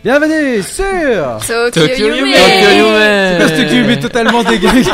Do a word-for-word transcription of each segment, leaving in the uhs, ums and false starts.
Bienvenue sur Tokyo Yume. C'est quoi ce Tokyo Yume totalement dégueu?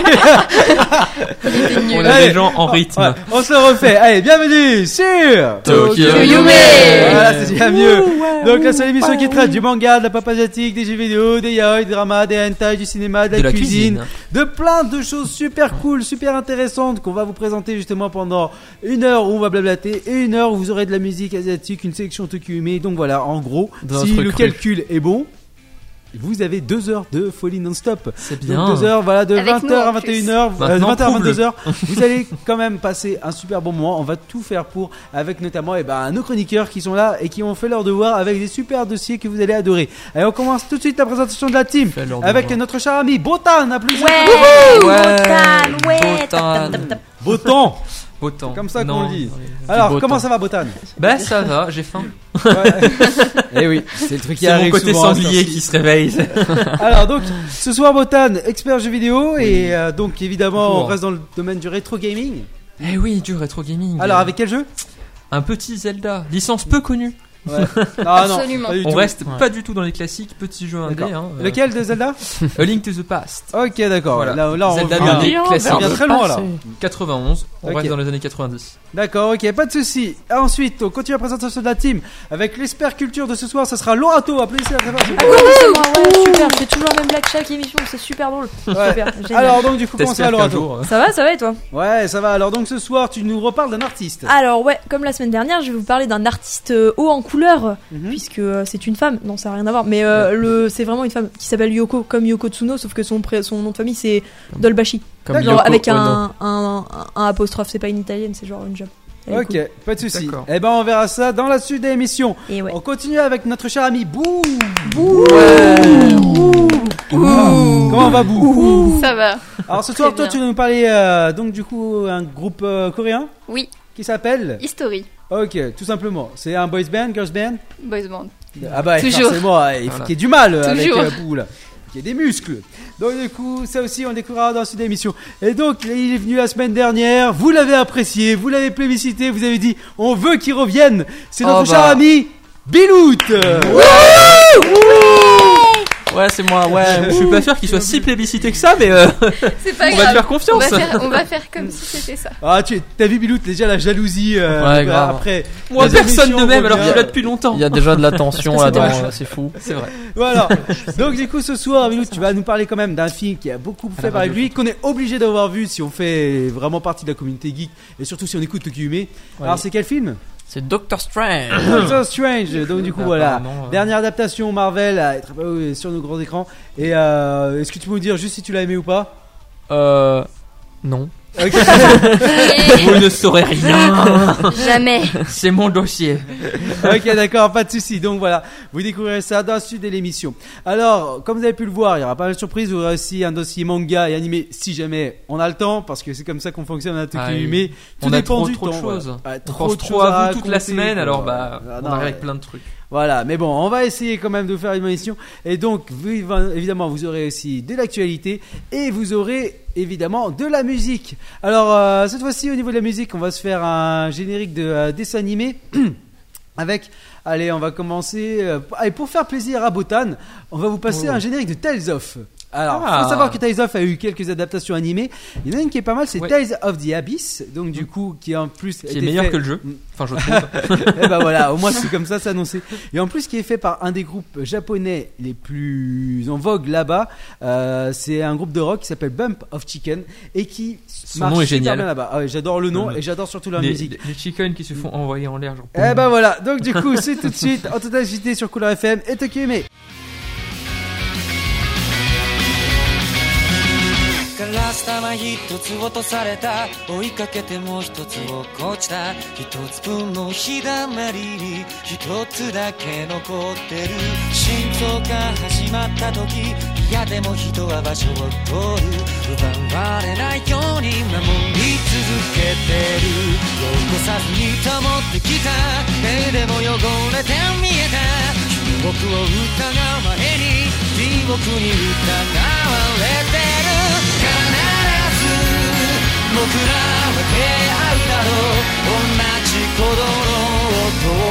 On a des gens en rythme. Ouais, on se le refait. Allez, bienvenue sur Tokyo Yume. Voilà, c'est bien mieux. Donc là, c'est l'émission qui traite du manga, de la pop asiatique, des jeux vidéo, des yaoi, des dramas, des hentai, du cinéma, de la, de la cuisine, cuisine, de plein de choses super cool, super intéressantes qu'on va vous présenter justement pendant une heure où on va blablater et une heure où vous aurez de la musique asiatique, une sélection Tokyo Yume. Donc voilà, en gros, Dans si notre le cru. calcul est bon, vous avez deux heures de folie non-stop. C'est bien. Donc deux heures, voilà, de Avec vingt nous, heures à en vingt et une plus. heures, euh, de Maintenant, vingt heures à prouve-le. vingt-deux heures. Vous allez quand même passer un super bon moment. On va tout faire pour, avec notamment eh ben, nos chroniqueurs qui sont là et qui ont fait leur devoir avec des super dossiers que vous allez adorer. Allez, on commence tout de suite la présentation de la team Fait leur avec devoir. notre cher ami Botan. Applaudissements. Ouais, Ouais. Botan, ouais. Botan. Tap, tap, tap. Botan. Autant. Comme ça qu'on Non, le dit. ouais, du Alors, beau comment temps. ça va, Botan? Bah ça va, j'ai faim. Ouais. Eh oui, c'est le truc qui C'est arrive mon côté souvent, sanglier ça. qui se réveille. Alors donc, ce soir Botan, expert jeux vidéo et euh, donc évidemment Toujours. on reste dans le domaine du rétro gaming. Eh oui, du rétro gaming. Alors avec quel jeu? un petit Zelda, licence peu connue. Ouais. Non, non, Absolument. pas du On tout. reste Ouais. pas du tout dans les classiques, petits jeux indés. D'accord. Hein, euh, Lequel de Zelda? A Link to the Past. Ok, d'accord. Voilà. Là, là, on Zelda revient- bien on classique. revient très loin là. quatre-vingt-onze, on Ok. reste dans les années quatre-vingt-dix. D'accord, ok, pas de souci. Ensuite, on continue la présentation de la team avec l'expert culture de ce soir. Ça sera Lorato. Applaudissez la très fort, s'il vous plaît. Applaudissez-moi, ouais, super, je fais toujours la même blague chaque émission, c'est super drôle. Ouais. Super, génial. Alors donc du coup, comment ça va T'espères qu'un Lorato? jour. euh, Ça va, ça va et toi? Ouais, ça va. Alors donc ce soir, tu nous reparles d'un artiste. Alors ouais, comme la semaine dernière, je vais vous parler d'un artiste euh, haut en couleur, Mhm. puisque euh, c'est une femme, non ça n'a rien à voir, mais euh, le, c'est vraiment une femme qui s'appelle Yoko, comme Yoko Tsuno, sauf que son, pré- son nom de famille c'est Dolbashi, Comme genre Yoko avec Ono. un, un, un, un apostrophe, c'est pas une italienne, c'est genre une job. Elle est Ok, cool. pas de souci. D'accord. Eh ben, on verra ça dans la suite de l'émission. Et ouais. On continue avec notre cher ami Bou. Bouh. Comment va Bou? Ça va. Alors ce soir, Très toi, bien. tu vas nous parler euh, donc du coup un groupe euh, coréen Oui, qui s'appelle. History, Ok, tout simplement. C'est un boys band, girls band. boys band. Ah bah Toujours. forcément, il faut Voilà. qu'il y ait du mal euh, avec Toujours. euh, Bou là. Il y a des muscles. Donc du coup, ça aussi, on découvrira dans cette émission. Et donc, il est venu la semaine dernière. Vous l'avez apprécié, vous l'avez plébiscité, vous avez dit, on veut qu'il revienne. C'est notre Oh cher bah. ami Bilout. Ouais, c'est moi, ouais. Je suis pas sûr qu'il soit si plébiscité que ça, mais euh, C'est pas on grave. va te faire confiance. On va faire, on va faire comme si c'était ça. Ah, tu t'as vu Bilout, déjà la jalousie euh, Ouais, grave. après. Moi, la personne émission de même, alors que je revient. suis là depuis longtemps. Il y a déjà de la tension Parce que c'est là-dedans, dommage. c'est fou. C'est vrai. Voilà. Donc du coup ce soir, Bilout, tu vas nous parler quand même d'un film qui a beaucoup fait la parler de radio, lui, qu'on est obligé d'avoir vu si on fait vraiment partie de la communauté geek et surtout si on écoute Tokyo Yume. Alors c'est quel film? C'est Doctor Strange. Doctor Strange. Donc du coup voilà, Apparemment, euh, dernière adaptation Marvel à être apparue sur nos grands écrans. Et euh, est-ce que tu peux nous dire juste si tu l'as aimé ou pas? Euh. Non. Ok. Vous ne saurez rien. Jamais. C'est mon dossier. Ok, d'accord, pas de souci. Donc voilà, vous découvrirez ça dans le sud de l'émission. Alors, comme vous avez pu le voir, il y aura pas mal de surprises. Vous aurez aussi un dossier manga et animé si jamais on a le temps, parce que c'est comme ça qu'on fonctionne à Tokyo Ah oui. Yume. Tout On a dépend trop, du trop de temps, choses. voilà. Ouais, On trop pense de trop choses à vous toute la raconter, semaine, quoi. alors bah, Ah, on non, arrive ouais. avec plein de trucs. Voilà, mais bon, on va essayer quand même de faire une émission. Et donc, vous, évidemment, vous aurez aussi de l'actualité et vous aurez évidemment de la musique. Alors, euh, cette fois-ci, au niveau de la musique, on va se faire un générique de euh, dessin animé avec. Allez, on va commencer. Euh, allez, pour faire plaisir à Botan, on va vous passer Oh. un générique de Tales of. Alors, Ah. faut savoir que Tales of a eu quelques adaptations animées. Il y en a une qui est pas mal, c'est Ouais. Tales of the Abyss. Donc, du coup, qui est en plus. Qui est meilleur que le jeu. Enfin, je trouve. Et bah voilà, au moins c'est comme ça, c'est annoncé. Et en plus, qui est fait par un des groupes japonais les plus en vogue là-bas, euh, c'est un groupe de rock qui s'appelle Bump of Chicken et qui Son marche nom est super génial. bien là-bas. Ah ouais, j'adore le nom Ouais. et j'adore surtout leur les, musique. les chickens qui se font envoyer en l'air, genre. Et bah voilà, donc du coup, c'est tout de suite en totalité sur Couleur F M et Tokyo Yume. ガラス玉一つ落とされた追いかけてもう一つ落っこちた一つ分の日だまりに一つだけ残ってる心臓が始まった時嫌でも人は場所を取る奪われないように守り続けてる汚さずに保ってきた目でも汚れて見えた僕を疑う前に地獄に疑われてる必ず僕らは出会うだろう同じ鼓動の音を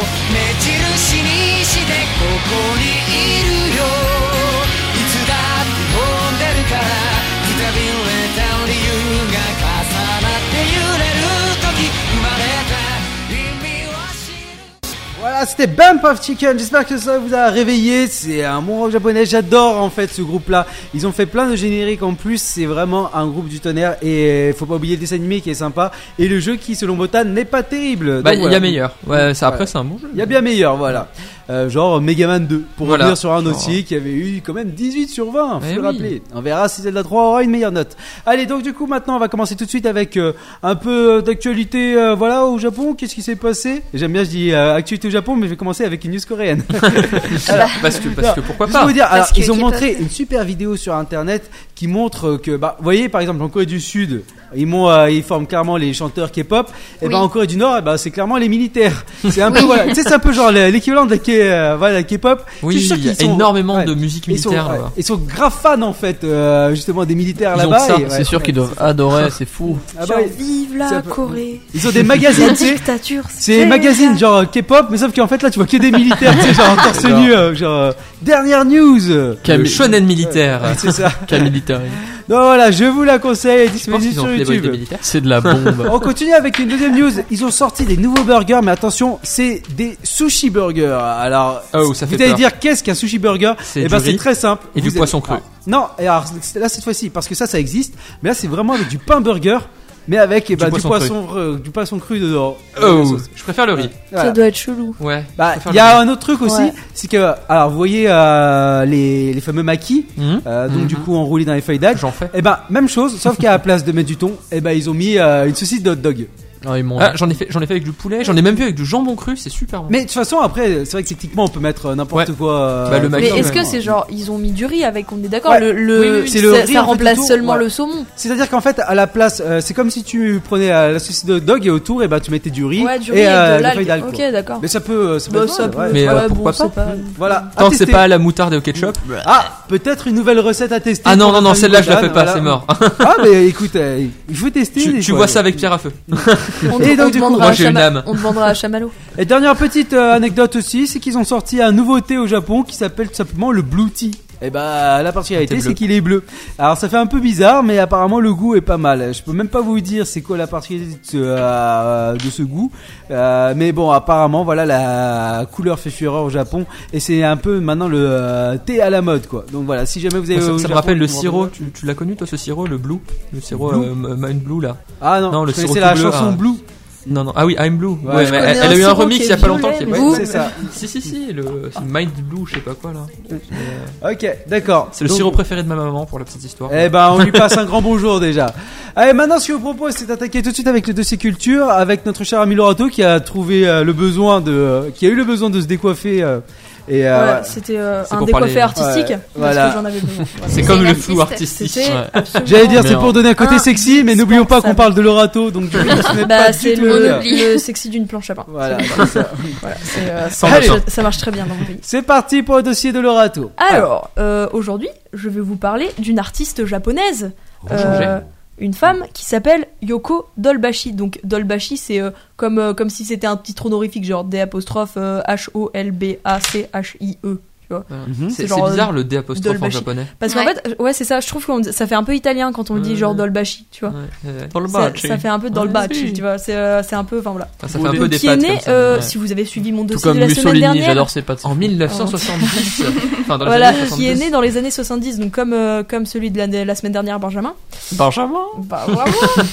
目印にしてここにいるよいつだって飛んでるからくたびれた理由が重なって揺れる時生まれた意味を知る Voilà, c'était Bump of Chicken. J'espère que ça vous a réveillé. C'est un bon rock japonais. J'adore en fait ce groupe-là. Ils ont fait plein de génériques en plus. C'est vraiment un groupe du tonnerre. Et faut pas oublier le dessin animé qui est sympa. Et le jeu qui, selon Botan, n'est pas terrible. Bah, Donc, il voilà. y a meilleur. Ouais, ça, après, Ouais. c'est un bon jeu. Il y a bien meilleur, voilà. Euh, genre Megaman deux. Pour Voilà. revenir sur un Genre. dossier qui avait eu quand même dix-huit sur vingt. Faut Eh le oui. rappeler. On verra si Zelda trois aura une meilleure note. Allez, donc du coup, maintenant, on va commencer tout de suite avec euh, un peu d'actualité. Euh, voilà, au Japon. Qu'est-ce qui s'est passé? J'aime bien, je dis euh, actualité au Japon, mais je vais commencer avec une news coréenne. Alors, Parce que, parce que pourquoi Juste pas? vous dire, alors, Parce que ils ont qui montré passe. une super vidéo sur internet qui montre que, bah, vous voyez, par exemple, en Corée du Sud, ils, m'ont, euh, ils forment clairement les chanteurs K-pop, et Oui. ben en Corée du Nord, eh ben, c'est clairement les militaires. C'est un peu, voilà, tu sais, c'est un peu genre l'équivalent de la K, euh, voilà, la K-pop. Je Oui, suis sûr il y a qu'ils sont- énormément ouais. de musique Ils sont, militaire ouais, là-bas. ils sont grave fans en fait, euh, justement des militaires Ils ont là-bas. que ça, et, ouais, C'est sûr ouais, qu'ils doivent adorer, c'est fou. Ah bah, Genre, vive c'est la un peu- Corée. ils ont des La magazines, tu sais. dictature. C'est magazine genre K-pop, mais sauf qu'en fait là tu vois que des militaires, tu sais, genre en torse nu, euh, genre euh, dernière news. Le shonen militaire. Ouais, c'est ça. Camilitary. Donc voilà, je vous la conseille, elle est Je pense disponible qu'ils ont sur fait les boys des YouTube. militaires. C'est de la bombe. On continue avec une deuxième news. Ils ont sorti des nouveaux burgers, mais attention, c'est des sushi burgers. Alors, Oh, ça vous fait allez peur. dire qu'est-ce qu'un sushi burger? C'est Eh du ben, c'est riz très simple. et du Vous poisson avez- cru. Ah, non, et alors c'est- là cette fois-ci, parce que ça, ça existe. Mais là, c'est vraiment avec du pain burger, mais avec eh ben, du, poisson poisson, euh, du poisson cru dedans. Oh, La sauce. je préfère le riz. Voilà. Ça doit être chelou. Ouais. Bah, je préfère il y a le un autre truc aussi, Ouais. c'est que, alors vous voyez euh, les, les fameux maquis, riz. Mhm. euh, donc Mhm. du coup enroulés dans les feuilles d'algues. J'en fais. Et ben même chose, sauf qu'à la place de mettre du thon, et ben ils ont mis euh, une saucisse de hot dog. Ah, ils m'ont- Ah, j'en ai fait, j'en ai fait avec du poulet. J'en ai même vu avec du jambon cru. C'est super bon. Mais de toute façon, après, c'est vrai que techniquement, on peut mettre euh, n'importe Ouais. quoi. euh, Bah, le Mais maquis, est-ce ouais. que c'est genre ils ont mis du riz avec, on est d'accord, Ouais. le, le Oui, oui, oui, c'est le ça, riz, ça en fait, remplace autour, seulement ouais. le saumon. C'est-à-dire qu'en fait, à la place, euh, c'est comme si tu prenais euh, la saucisse de hot dog et autour, et ben tu mettais du riz, Ouais, du riz et, et, euh, de des feuilles l'algue. d'algue. Ok, quoi. d'accord. Mais ça peut, euh, ça peut Bah, être ça bon, peut- ouais. Mais, ouais, euh, bon, pourquoi c'est pas. Voilà. à Tant que c'est tester. pas à la moutarde et au ketchup. Ah, peut-être une nouvelle recette à tester. Ah non, pour non, non, notre celle-là ami je la fais Botan, pas, c'est voilà. mort. Ah, mais écoute, euh, il faut tester. Tu, des tu fois, vois ouais. ça avec pierre à feu. On, Et on donc, du coup, demandera moi, à j'ai une Chama- âme. on demandera à Chamallow. Et dernière petite euh, anecdote aussi, c'est qu'ils ont sorti un nouveau thé au Japon qui s'appelle tout simplement le Blue Tea. Et bah la particularité Thé bleu. c'est qu'il est bleu. Alors ça fait un peu bizarre, mais apparemment le goût est pas mal. Je peux même pas vous dire c'est quoi la particularité de ce, euh, de ce goût, Euh, mais bon apparemment voilà la couleur fait fureur au Japon et c'est un peu maintenant le euh, thé à la mode quoi. Donc voilà, si jamais vous avez Ça, au ça me Japon, rappelle le vous vous sirop. rappelez Tu, tu l'as connu toi ce sirop, le blue, le sirop Blue euh, Mind Blue là. pas. Ah non, Non, le je connaissais sirop la tout bleu, chanson ah. Blue. Non non. Ah oui, I'm Blue. Ouais, Ouais, je mais connais elle, un elle a eu un sirop remix qui il y a est pas longtemps. violet, Qui est mais pas- Ouais, Blue. c'est ça. Si si si, le c'est Mind Blue, je sais pas quoi là. Euh, Ok, d'accord. C'est le Donc- sirop préféré de ma maman pour la petite histoire. Eh ben, on lui passe un grand bonjour déjà. Allez, maintenant, ce que je vous propose, c'est d'attaquer tout de suite avec le dossier culture, avec notre cher ami Lorato qui a trouvé euh, le besoin de, euh, qui a eu le besoin de se décoiffer. euh, et euh, Ouais, voilà. c'était euh, C'est un pour décoiffé parler- artistique. Ouais, Parce voilà. que j'en avais besoin. Voilà. C'est C'est comme une le flou artiste. artistique. C'était Ouais. absolument. J'allais dire, Mais c'est en- pour donner un côté un sexy, mais n'oublions pas qu'on indispensable. parle de Lorato, donc du coup, ce n'est Bah, pas c'est du tout le, le- le sexy d'une planche à pain. Voilà, c'est ça. Voilà, c'est, euh, Sans ça, machin. marche, ça marche très bien dans mon pays. C'est parti pour le dossier de Lorato. Alors, euh, aujourd'hui, je vais vous parler d'une artiste japonaise, Changer. euh, une femme qui s'appelle Yoko Dolbashi. Donc Dolbashi, c'est euh, comme euh, comme si c'était un titre honorifique, genre D apostrophe euh, H O L B A C H I E. Mhm. C'est C'est c'est genre, bizarre le D apostrophe en Dolbashi. japonais. Parce qu'en Ouais. fait, euh, ouais, c'est ça. Je trouve que ça fait un peu italien quand on le dit, Ouais. genre Dolbashi, tu vois. Ouais, ouais. Dans le Ça, match. ça fait un peu Dolbashi, Ouais. tu vois. C'est euh, c'est un peu, enfin voilà. Ah, ça fait un peu des Qui est pâtes né, comme ça. euh, ouais. si vous avez suivi mon Tout dossier comme de la semaine Mussolini, dernière. j'adore ses pâtes. En mille neuf cent soixante-dix. Enfin dans les Voilà, années qui est soixante-dix. né dans les années soixante-dix, donc comme, euh, comme celui de la, la semaine dernière, Benjamin. Benjamin. Bah bravo.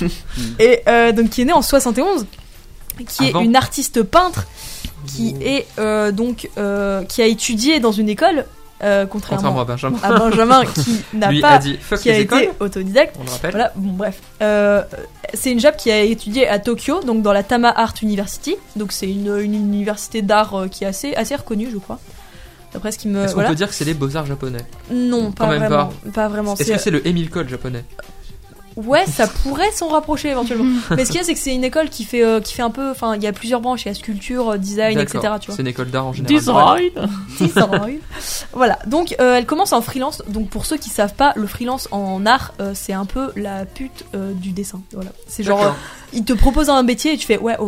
Et euh, donc qui est né en soixante et onze, qui Avant. est une artiste peintre, qui est euh, donc euh, qui a étudié dans une école, euh, Contrairement contrairement à Benjamin. à Benjamin qui n'a Lui pas, a dit fuck qui a les été écoles, autodidacte. on le rappelle. Voilà, bon bref. Euh, c'est une Jap qui a étudié à Tokyo, donc dans la Tama Art University. Donc c'est une, une université d'art euh, qui est assez, assez reconnue, je crois. D'après ce qui me. Est-ce qu'on Voilà. peut dire que c'est les beaux-arts japonais? Non, pas Quand même vraiment. Pas, vraiment. Est-ce C'est- que c'est le Emile Code japonais? Ouais, ça pourrait s'en rapprocher éventuellement. Mais ce qu'il y a, c'est que c'est une école qui fait, euh, qui fait un peu. Enfin, il y a plusieurs branches. Il y a sculpture, euh, design, et D'accord. cetera. Tu vois. C'est une école d'art en général. Design. Design. Voilà. Donc, euh, elle commence en freelance. Donc, pour ceux qui savent pas, le freelance en art, euh, c'est un peu la pute euh, du dessin. Voilà. C'est genre, D'accord. euh, il te propose un métier et tu fais ouais, ok.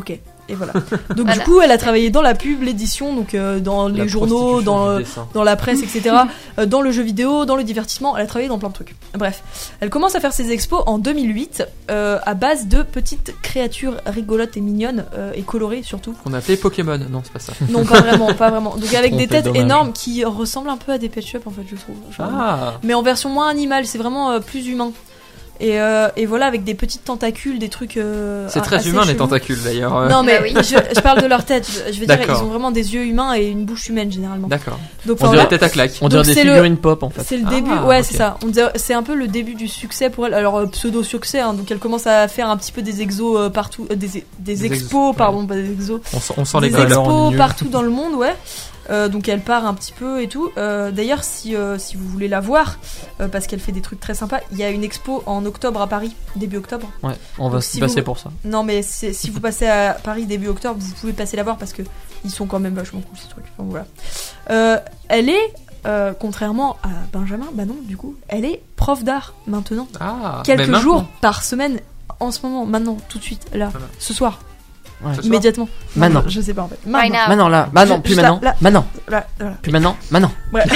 Et voilà. Donc Voilà. du coup, elle a travaillé dans la pub, l'édition, donc euh, dans les La journaux, prostitution dans du euh, dessin. dans la presse, et cetera. euh, dans le jeu vidéo, dans le divertissement. Elle a travaillé dans plein de trucs. Bref, elle commence à faire ses expos en deux mille huit euh, à base de petites créatures rigolotes et mignonnes euh, et colorées surtout. Qu'on a appelé Pokémon. Non, c'est pas ça. Non, pas vraiment, pas vraiment. Donc avec On des fait têtes dommage. énormes qui ressemblent un peu à des Pet Shop en fait, je trouve. Genre, Ah. mais en version moins animale, c'est vraiment euh, plus humain. Et, euh, et voilà, avec des petites tentacules, des trucs. Euh, C'est très assez humain les chelous. tentacules d'ailleurs. euh. Non, mais Bah oui. je, je parle de leur tête. Je, je veux dire, ils D'accord. ont vraiment des yeux humains et une bouche humaine généralement. D'accord. Donc, On enfin, dirait voilà. tête à claque. On dirait Donc, des c'est le- figurines pop en fait. C'est le Ah, début, ouais, ok. c'est ça. On dirait- c'est un peu le début du succès pour elle. Alors euh, pseudo succès, hein, donc elle commence à faire un petit peu des exos euh, partout, euh, des, des, Des ex- expos, ouais. pardon, pas des exos, On sent, on sent des les couleurs. expos nul. partout dans le monde, ouais. Euh, donc elle part un petit peu et tout. Euh, D'ailleurs, si euh, si vous voulez la voir, euh, parce qu'elle fait des trucs très sympas, il y a une expo en octobre à Paris, début octobre. Ouais, on va Donc, se si passer vous- pour ça. Non, mais c'est- si vous passez à Paris début octobre, vous pouvez passer la voir parce que ils sont quand même vachement cool ces trucs. Donc, voilà. Euh, elle est, euh, contrairement à Benjamin, bah non, du coup, elle est prof d'art maintenant. Ah. Quelques mais maintenant. jours par semaine, en ce moment, maintenant, tout de suite, là, Voilà. ce soir, Ouais. Ce soir. immédiatement. Maintenant. je, je sais pas en fait. Right now. Maintenant là, maintenant, Je- plus je- maintenant, là- maintenant, Là, voilà. plus maintenant, maintenant.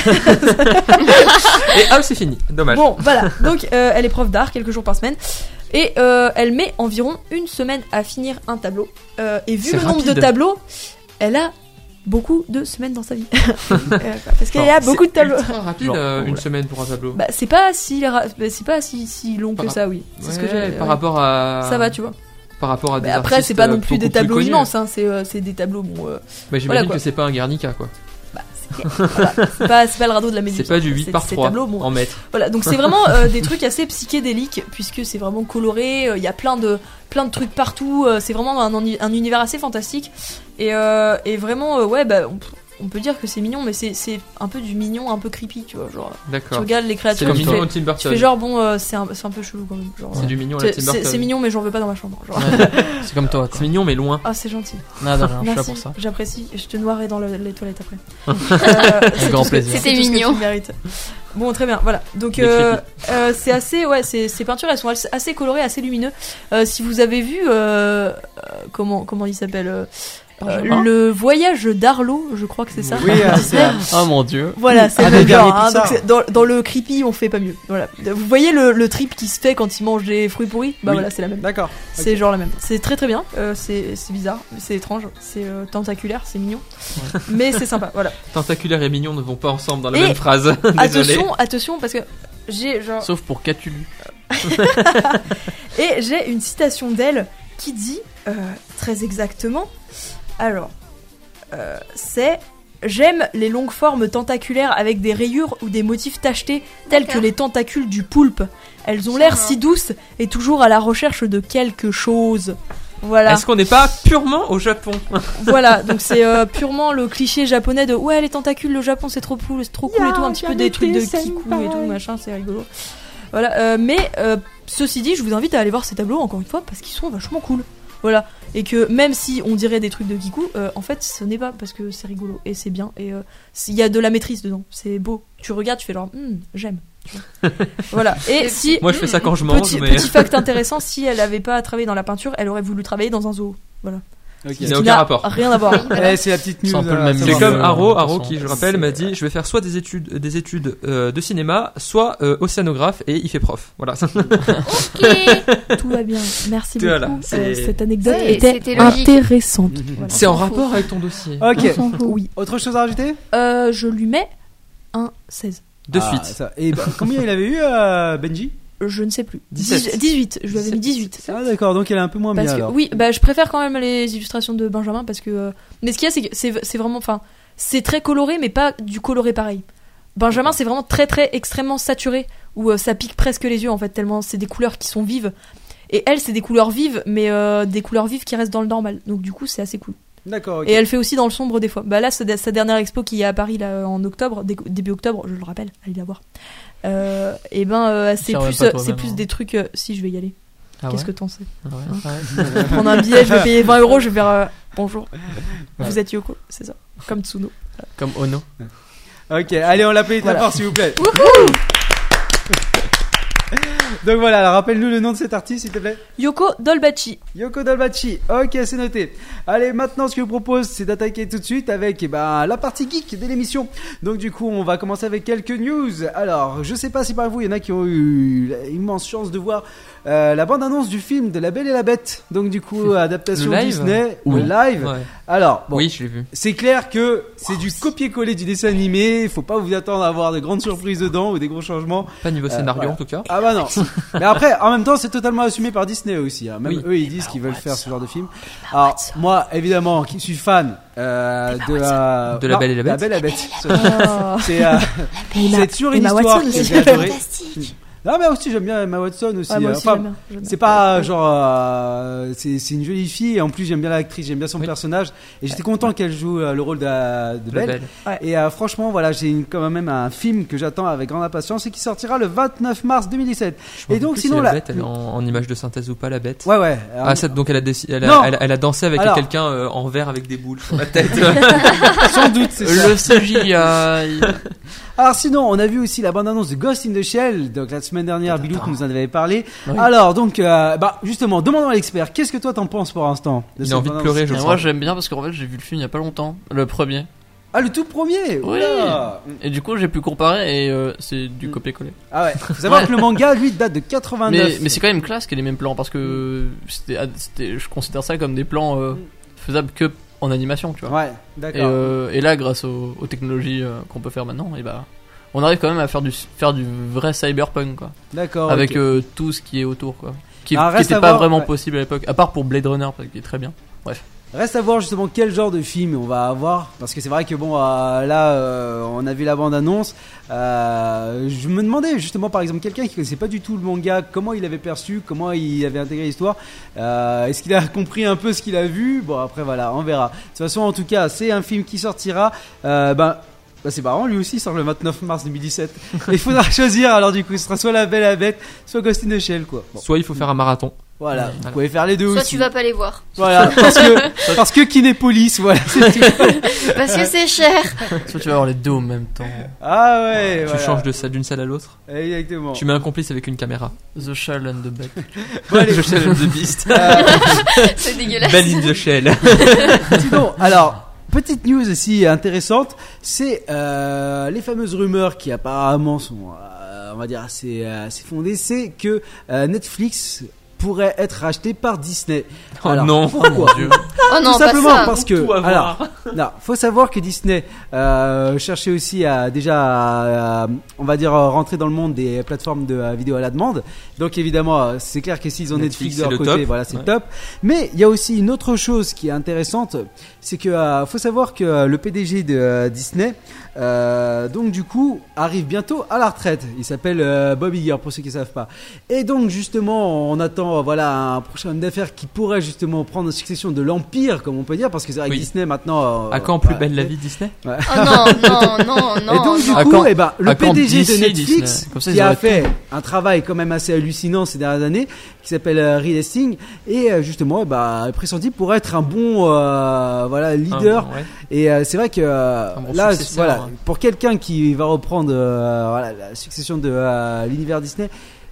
Et ah, c'est fini. Dommage. Bon, voilà. Donc, euh, elle est prof d'art quelques jours par semaine. Et euh, elle met environ une semaine à finir un tableau. Euh, et vu C'est le nombre de rapide. tableaux, elle a beaucoup de semaines dans sa vie. Euh, parce qu'elle a beaucoup de tableaux. C'est ultra rapide Genre, euh, une voilà. semaine pour un tableau. Bah, c'est pas si ra- bah, c'est pas si, si long que Par- ça, oui. C'est Ouais, ce que j'ai. par ouais. rapport à. Ça va, tu vois. Par rapport à des Mais après, artistes, c'est pas non euh, plus des beaucoup plus tableaux connus. immenses, hein. C'est euh, c'est des tableaux, bon. euh, Mais j'imagine Voilà, quoi. que c'est pas un Guernica quoi. bah, c'est voilà. C'est pas, c'est pas le radeau de la Méduse. C'est pas du hein. huit C'est- par c'est trois tableaux, bon. en mètres. Voilà, donc c'est vraiment euh, des trucs assez psychédéliques puisque c'est vraiment coloré, il y a plein de plein de trucs partout, euh, c'est vraiment un, uni- un univers assez fantastique et, euh, et vraiment euh, ouais bah on, p- on peut dire que c'est mignon mais c'est c'est un peu du mignon un peu creepy, tu vois, genre tu D'accord. regardes les C'est créatures le tu mignon fais, au Tim tu Burton. fais genre bon euh, c'est un, c'est un peu chelou quand même, genre C'est du mignon à c'est la Tim c'est- Burton. c'est mignon mais j'en veux pas dans ma chambre, genre. Ouais, c'est comme toi quoi. C'est mignon mais loin. Ah c'est gentil. Non, non, non, je suis là Merci, pour ça. j'apprécie. Je te noirerai dans le- les toilettes après. Euh, c'est grand tout ce que- plaisir. c'est C'était tout ce que mignon. tu mérites. Bon, très bien, voilà. Donc, Les euh, creepy. euh, c'est assez, ouais, c'est- ces peintures, elles sont assez- assez colorées, assez lumineux. Euh, si vous avez vu, euh, euh, comment, comment il s'appelle euh, euh, Benjamin le voyage d'Arlo, je crois que c'est ça. Oui, euh, Disney. c'est Oh mon dieu. Voilà, c'est Un le des même genre. derniers hein, Pixar. donc c'est- dans, dans le creepy, on fait pas mieux. Voilà. Vous voyez le, le trip qui se fait quand il mange des fruits pourris. Bah Oui. voilà, c'est la même. D'accord. C'est genre la même. C'est très très bien. Euh, c'est c'est bizarre, c'est étrange, c'est euh, tentaculaire, c'est mignon, mais c'est sympa. Voilà. Tentaculaire et mignon ne vont pas ensemble dans la Et même phrase. Désolé. Attention, attention, parce que j'ai genre Sauf pour Cthulhu. et j'ai une citation d'elle qui dit euh, très exactement. Alors, euh, c'est j'aime les longues formes tentaculaires avec des rayures ou des motifs tachetés tels que D'accord. les tentacules du poulpe. Elles ont l'air si douces et toujours à la recherche de quelque chose. Voilà. Est-ce qu'on n'est pas purement au Japon? Voilà, donc c'est euh, purement le cliché japonais de ouais les tentacules le Japon c'est trop cool, c'est trop cool et tout, un petit peu des trucs de kikou et tout machin, c'est rigolo. Voilà, euh, mais euh, ceci dit, je vous invite à aller voir ces tableaux encore une fois parce qu'ils sont vachement cool. Voilà, et que même si on dirait des trucs de kikou, euh, en fait ce n'est pas parce que c'est rigolo et c'est bien et euh, il y a de la maîtrise dedans, c'est beau. Tu regardes, tu fais genre hmm, j'aime. tu vois. Voilà, et si Moi je fais ça quand je mange, petit, mais petit fact intéressant, si elle avait pas travaillé dans la peinture, elle aurait voulu travailler dans un zoo. Voilà. Ok. Il Ce n'a qui aucun rapport. Rien à voir. Eh, c'est la petite news. C'est un peu le euh, même ça c'est va. genre comme de- Haro, de Haro façon. qui, je rappelle, m'a dit je vais faire soit des études, des études euh, de cinéma, soit euh, océanographe, et il fait prof. Voilà. Ok. Tout va bien. Merci beaucoup. Voilà, c'est- Euh, cette anecdote Ouais, était c'était logique. intéressante. Mhm. Voilà. C'est en s'en fout. rapport avec ton dossier. Ok. Oui. Autre chose à rajouter? Euh, je lui mets un seize. De Ah, suite. ça. Et bah, combien il avait eu, euh, Benji? Je ne sais plus. dix-sept. dix-huit. Je lui avais mis dix-huit. Ah, d'accord, donc il est un peu moins Parce bien que, alors. oui, bah, je préfère quand même les illustrations de Benjamin parce que. euh, Mais ce qu'il y a, c'est que c'est c'est vraiment. Enfin, c'est très coloré, mais pas du coloré pareil. Benjamin, c'est vraiment très, très extrêmement saturé où euh, ça pique presque les yeux en fait, tellement c'est des couleurs qui sont vives. Et elle, c'est des couleurs vives, mais euh, des couleurs vives qui restent dans le normal. Donc, du coup, c'est assez cool. D'accord, ok. Et elle fait aussi dans le sombre des fois. Bah là, sa, sa dernière expo qui est à Paris là, en octobre, dé- début octobre, je le rappelle, allez la voir. Euh, et ben, euh, c'est Tiens, ouais, plus, pas euh, toi-même, c'est plus hein. des trucs. euh, si je vais y aller. Ah Qu'est-ce ouais que t'en sais? Ah ouais. Hein Ouais. Je vais prendre un billet, je vais payer vingt euros, je vais faire euh, bonjour. Vous êtes Yoko, c'est ça. Comme Tsuno. Comme Ono. Ok, allez, on l'applaudit très Voilà. fort s'il vous plaît. Donc voilà, alors, rappelle-nous le nom de cet artiste, s'il te plaît. Yoko Dolbachi. Yoko Dolbachi. Ok, c'est noté. Allez, maintenant, ce que je vous propose, c'est d'attaquer tout de suite avec eh ben, la partie geek de l'émission. Donc, du coup, on va commencer avec quelques news. Alors, je sais pas si parmi vous, il y en a qui ont eu l'immense chance de voir euh, la bande-annonce du film de La Belle et la Bête. Donc, du coup, adaptation Le live Disney. Oui. Le live. Ouais. Alors, bon. Oui, je l'ai vu. C'est clair que c'est du copier-coller du dessin animé. Faut pas vous attendre à avoir de grandes surprises dedans ou des gros changements. Pas niveau scénario voilà. en tout cas. Ah bah non. Mais après, en même temps, c'est totalement assumé par Disney aussi. Hein. Même Oui. eux, ils disent qu'ils veulent faire ce genre de film. Alors, moi, évidemment, qui suis fan euh, de, euh, De La Belle et la Bête. La Belle et la Bête. Oh. C'est euh, c'est toujours une Emma histoire Watson, que c'est j'ai adorée. Fantastique. Non mais aussi j'aime bien Emma Watson aussi. Ah, moi euh, aussi, enfin, j'aime bien, j'aime bien. c'est pas genre euh, c'est c'est une jolie fille et en plus j'aime bien l'actrice, j'aime bien son Oui. personnage et j'étais content qu'elle joue euh, le rôle de, de La Belle. Belle. Et euh, franchement voilà, j'ai une- quand même un film que j'attends avec grande impatience et qui sortira le vingt-neuf mars deux mille dix-sept. Je me Et donc rappelle plus sinon si la la bête, elle est en, en image de synthèse ou pas la bête. Ouais ouais. Ah, ça, donc elle a, déci- elle, Non. a, elle, a- elle a dansé avec Alors. quelqu'un euh, en verre avec des boules sur la tête. sans doute c'est ça. Le C G I, euh, il- Alors sinon, on a vu aussi la bande-annonce de Ghost in the Shell. Donc la semaine dernière, Bilou nous en avait parlé. Oui. Alors donc, euh, bah justement, demandons à l'expert. Qu'est-ce que toi t'en penses pour l'instant de Il cette a envie de bande-annonce pleurer, je Et sens. moi j'aime bien parce qu'en fait j'ai vu le film il y a pas longtemps, le premier. Ah, le tout premier. Oui. Oula. Et du coup j'ai pu comparer et euh, c'est du Mm. copier-coller. Ah ouais. Faut savoir Ouais. que le manga, lui, date de quatre-vingt-neuf. Mais, mais c'est quand même classe qu'il y ait les mêmes plans parce que c'était, c'était- je considère ça comme des plans euh, faisables que en animation, tu vois. Ouais, Et, d'accord. euh, et là, grâce aux, aux technologies euh, qu'on peut faire maintenant, et bah, on arrive quand même à faire du faire du vrai cyberpunk, quoi. D'accord. Avec ok. euh, tout ce qui est autour, quoi. Qui Ah, qui reste était à pas voir, vraiment ouais. possible à l'époque, à part pour Blade Runner, parce qu'il est très bien. Reste à voir justement quel genre de film on va avoir, parce que c'est vrai que bon, euh, là, euh, on a vu la bande-annonce. Euh, je me demandais justement, par exemple, quelqu'un qui connaissait pas du tout le manga, comment il avait perçu, comment il avait intégré l'histoire. Euh, Est-ce qu'il a compris un peu ce qu'il a vu? Bon, après voilà, on verra. De toute façon, en tout cas, c'est un film qui sortira. Euh, ben. Bah c'est marrant, lui aussi il sort le vingt-neuf mars deux mille dix-sept. Il faudra choisir, alors du coup ce sera soit La Belle et la Bête, soit Ghost in the Shell quoi. Bon, Soit il faut faire un marathon. voilà, vous Voilà. pouvez faire les deux Soit aussi. tu vas pas les voir. Voilà, parce que, parce que Kinépolis, voilà, c'est tout. Parce que c'est cher. Soit tu vas avoir les deux en même temps. Ah ouais, Tu voilà. changes de salle d'une salle à l'autre. Exactement. Tu mets un complice avec une caméra. The Shell and the Beck. Bon, allez. Je challenge the beast. Euh, C'est dégueulasse. Belle in the shell. sinon, alors, petite news aussi intéressante, c'est euh, les fameuses rumeurs qui apparemment sont, euh, on va dire, assez, euh, assez fondées, c'est que euh, Netflix pourrait être racheté par Disney. Oh Alors, non. pourquoi? Oh non, Tout pas simplement ça. parce que, Tout à alors, voir. non, faut savoir que Disney euh, cherchait aussi à déjà, à, à, on va dire, rentrer dans le monde des plateformes de euh, vidéo à la demande. Donc évidemment, euh, c'est clair que s'ils ont Netflix, Netflix, de leur c'est le côté, top. voilà, c'est Ouais. top. Mais il y a aussi une autre chose qui est intéressante, c'est que euh, faut savoir que euh, le P D G de euh, Disney, euh, donc du coup, arrive bientôt à la retraite. Il s'appelle euh, Bob Iger pour ceux qui savent pas. Et donc justement, on attend euh, voilà un prochain homme d'affaires qui pourrait justement prendre la succession de l'empire, comme on peut dire, parce que c'est vrai que Oui. Disney maintenant. euh, À quand plus ouais, belle la vie Disney? Oh non, non, non, non. et donc du non. À coup, quand- eh ben, le à quand P D G D C de Netflix, Disney Comme ça, qui ils a auraient fait un travail quand même assez hallucinant ces dernières années, qui s'appelle euh, Reed Hastings, et euh, justement, eh ben, est pressenti pour être un bon, euh, voilà, leader. Ah, ouais. Et euh, c'est vrai que euh, Un bon là, successeur, voilà, ouais. pour quelqu'un qui va reprendre euh, voilà, la succession de euh, l'univers Disney.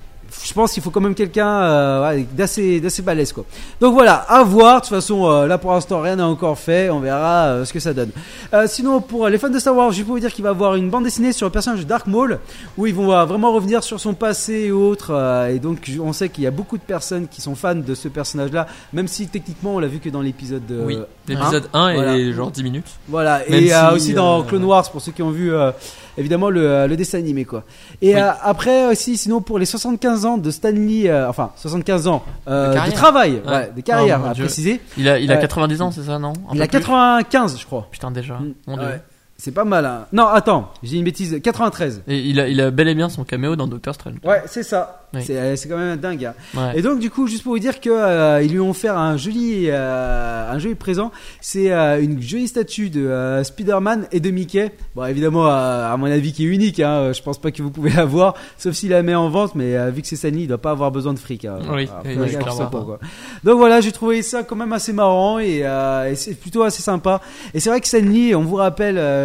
Je pense qu'il faut quand même quelqu'un euh, ouais, d'assez d'assez balèze quoi. Donc voilà, à voir. De toute façon, euh, là pour l'instant rien n'est encore fait. On verra euh, ce que ça donne. Euh, sinon, pour les fans de Star Wars, je peux vous dire qu'il va y avoir une bande dessinée sur le personnage de Dark Maul, où ils vont euh, vraiment revenir sur son passé et autres. Euh, et donc, on sait qu'il y a beaucoup de personnes qui sont fans de ce personnage-là, même si techniquement on l'a vu que dans l'épisode. De, Oui, l'épisode un Voilà. est genre dix minutes. Voilà. Même Et euh, si, aussi dans euh, Clone Wars pour ceux qui ont vu. Euh, Évidemment le, le dessin animé quoi. Et Oui. euh, après aussi sinon pour les soixante-quinze ans de Stan Lee, euh, enfin soixante-quinze ans euh, De de, carrière. travail, Ouais. ouais, de carrière Oh, mon à Dieu. préciser. Il a, il a Euh, quatre-vingt-dix ans, c'est ça, non Un Il peu a plus quatre-vingt-quinze je crois. Putain, déjà. Mm. Mon Dieu. Ouais. C'est pas mal hein. Non attends, j'ai une bêtise, quatre-vingt-treize. Et il a, il a bel et bien son caméo dans Doctor Strange. Ouais c'est ça. Oui. C'est, euh, c'est quand même dingue. Hein. Ouais. Et donc du coup juste pour vous dire que euh, ils lui ont offert un joli euh, un joli présent, c'est euh, une jolie statue de euh, Spider-Man et de Mickey. Bon évidemment euh, à mon avis qui est unique hein, je pense pas que vous pouvez la voir sauf s'il la met en vente mais euh, vu que c'est Stanley, il doit pas avoir besoin de fric hein. Oui, Alors, oui, faut oui, regarder clairement ça pour, pas. quoi. Donc voilà, j'ai trouvé ça quand même assez marrant et, euh, et c'est plutôt assez sympa. Et c'est vrai que Stanley, on vous rappelle euh,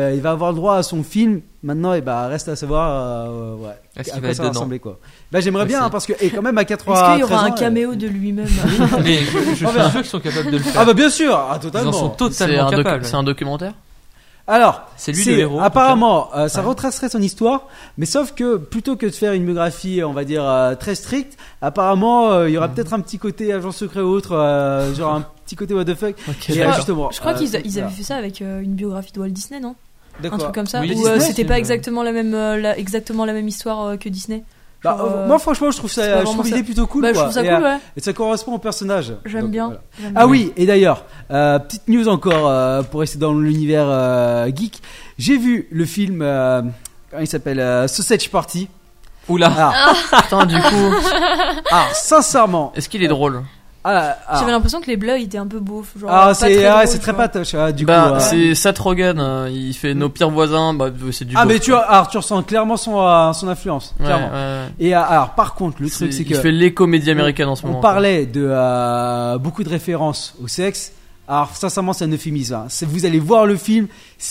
euh, il va avoir le droit à son film. Maintenant, et bah, reste à savoir euh, ouais, Est-ce à qu'il quoi va ça être va dedans ressembler quoi. Bah, j'aimerais bien Aussi. hein, parce que et quand même à Est-ce quatre-vingt-treize qu'il y aura ans, un euh, caméo de lui-même? Mais je, je suis On verra. sûr qu'ils sont capables de le faire. Ah bah bien sûr, ah, Ils en totalement. sont C'est totalement un, docu- capables. c'est un documentaire. Alors, C'est lui c'est- le héros. en tout apparemment, euh, ça Ouais. retracerait son histoire, mais sauf que plutôt que de faire une biographie, on va dire euh, très stricte, apparemment, euh, il y aura Mhm. peut-être un petit côté agent secret ou autre, euh, genre un petit côté what the fuck. Ok, Et, euh, d'accord. justement, Je crois euh, qu'ils a- ils voilà. avaient fait ça avec euh, une biographie de Walt Disney, non? De Un quoi truc comme ça. Oui, Ou Disney, euh, c'était c'est pas une- exactement la même, euh, la- exactement la même histoire euh, que Disney. Bah, Genre, euh, euh, moi franchement, je trouve c'est ça, pas je trouve vraiment l'idée ça. plutôt cool. Bah, je quoi. trouve ça et, cool, euh, ouais. et ça correspond au personnage. J'aime Donc, bien. voilà. J'aime Ah bien. oui, et d'ailleurs, euh, petite news encore euh, pour rester dans l'univers euh, geek. J'ai vu le film, euh, comment il s'appelle, euh, Sausage Party. cas. Oula. Alors, Putain, du coup, alors, sincèrement, est-ce qu'il est drôle? ah, ah, J'avais l'impression que les bleus étaient un peu beaufs. Genre, ah, pas c'est très ah, drôles, c'est tu très vois. patoche. ah, du Bah, coup, euh, c'est Seth Rogen, euh, il fait Nos pires voisins, bah, c'est du ah, beauf, mais tu quoi. vois, alors, tu ressens clairement son, euh, son influence. Ouais, Clairement. ouais, ouais. Et euh, alors, par contre, le C'est- truc, c'est il que fait l'éco-médie américaine en ce moment. on quoi. parlait de euh, beaucoup de références au sexe. Alors, sincèrement, c'est un euphémisme. Hein. C'est- Vous allez voir le film,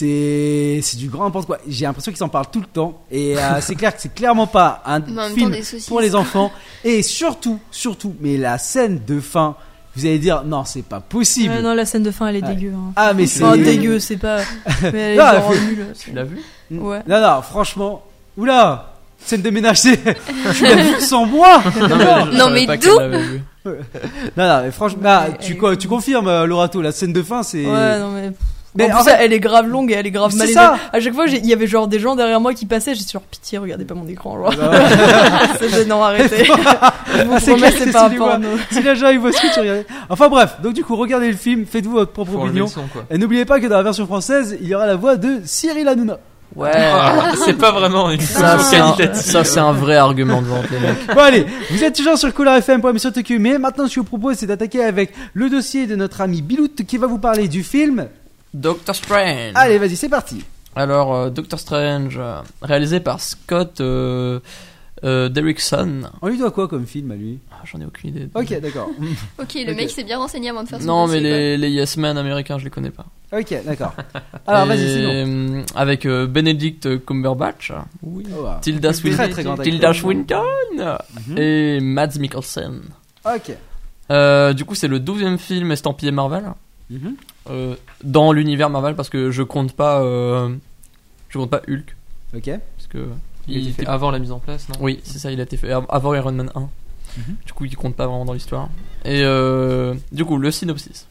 c'est c'est du grand n'importe quoi. J'ai l'impression qu'ils s'en parlent tout le temps. Et euh, c'est clair que c'est clairement pas un Mais en même temps, film des saucisses. pour les enfants. Et surtout, surtout, mais la scène de fin, vous allez dire, non, c'est pas possible. Ouais, non, la scène de fin elle est Ouais. dégueu. Hein. Ah, mais c'est. Enfin, dégueu, c'est pas. Mais elle est Non, genre elle fait- nulle. Tu l'as vu? Ouais. Non, non, franchement. Oula! Scène de ménage, c'est. Tu l'as vu sans moi! Non, mais, je Non, savais mais pas d'où qu'elle l'avait vu. Non, non, mais franchement, ah, Ouais, tu, elle- quoi, tu confirmes, euh, Lorato, la scène de fin, c'est. Ouais, non, mais. Mais en en plus, fait- elle est grave longue et elle est grave C'est mal ça. élevée. À chaque fois, j'ai- il y avait genre des gens derrière moi qui passaient. J'ai sur pitié, regardez pas mon écran. Genre. c'est gênant, arrêtez. Je vous Ah, c'est promets, clair c'est que pas un si les voit- porno. Si les gens ils voient ce que tu regardes. Enfin bref, donc du coup, regardez le film, faites-vous votre propre Faut enlever opinion. le son, quoi. Et n'oubliez pas que dans la version française, il y aura la voix de Cyril Hanouna. Ouais. Ah, c'est pas vraiment une Ça, question c'est un, qualitative. ça, c'est un vrai argument de vente, les mecs. Bon allez, vous êtes toujours sur Couleur F M pour l'émission T Q, mais maintenant ce que je vous propose c'est d'attaquer avec le dossier de notre ami Bilout qui va vous parler du film. Doctor Strange. Allez, vas-y, c'est parti. Alors, euh, Doctor Strange, euh, réalisé par Scott euh, euh, Derrickson. On lui doit quoi comme film à lui? Ah, j'en ai aucune idée. Ok, d'accord. Ok, le Ok. mec s'est bien renseigné avant de faire son Non, mais dossier, les, les Yes Men américains, je les connais pas. Ok, d'accord. Alors vas-y, Et, sinon. euh, avec euh, Benedict Cumberbatch, Oui. Oh, wow. Tilda, Très, Swinton, très grand acteur. Tilda Swinton Mhm. et Mads Mikkelsen. Ok. Euh, du coup, c'est le douzième film estampillé Marvel Mhm. euh, dans l'univers Marvel parce que je compte pas, euh, je compte pas Hulk Ok. parce que Il il était était- avant la mise en place, non? oui, c'est ça, il a été fait av- avant Iron Man un. Mhm. Du coup, il compte pas vraiment dans l'histoire. Et euh, du coup, le synopsis.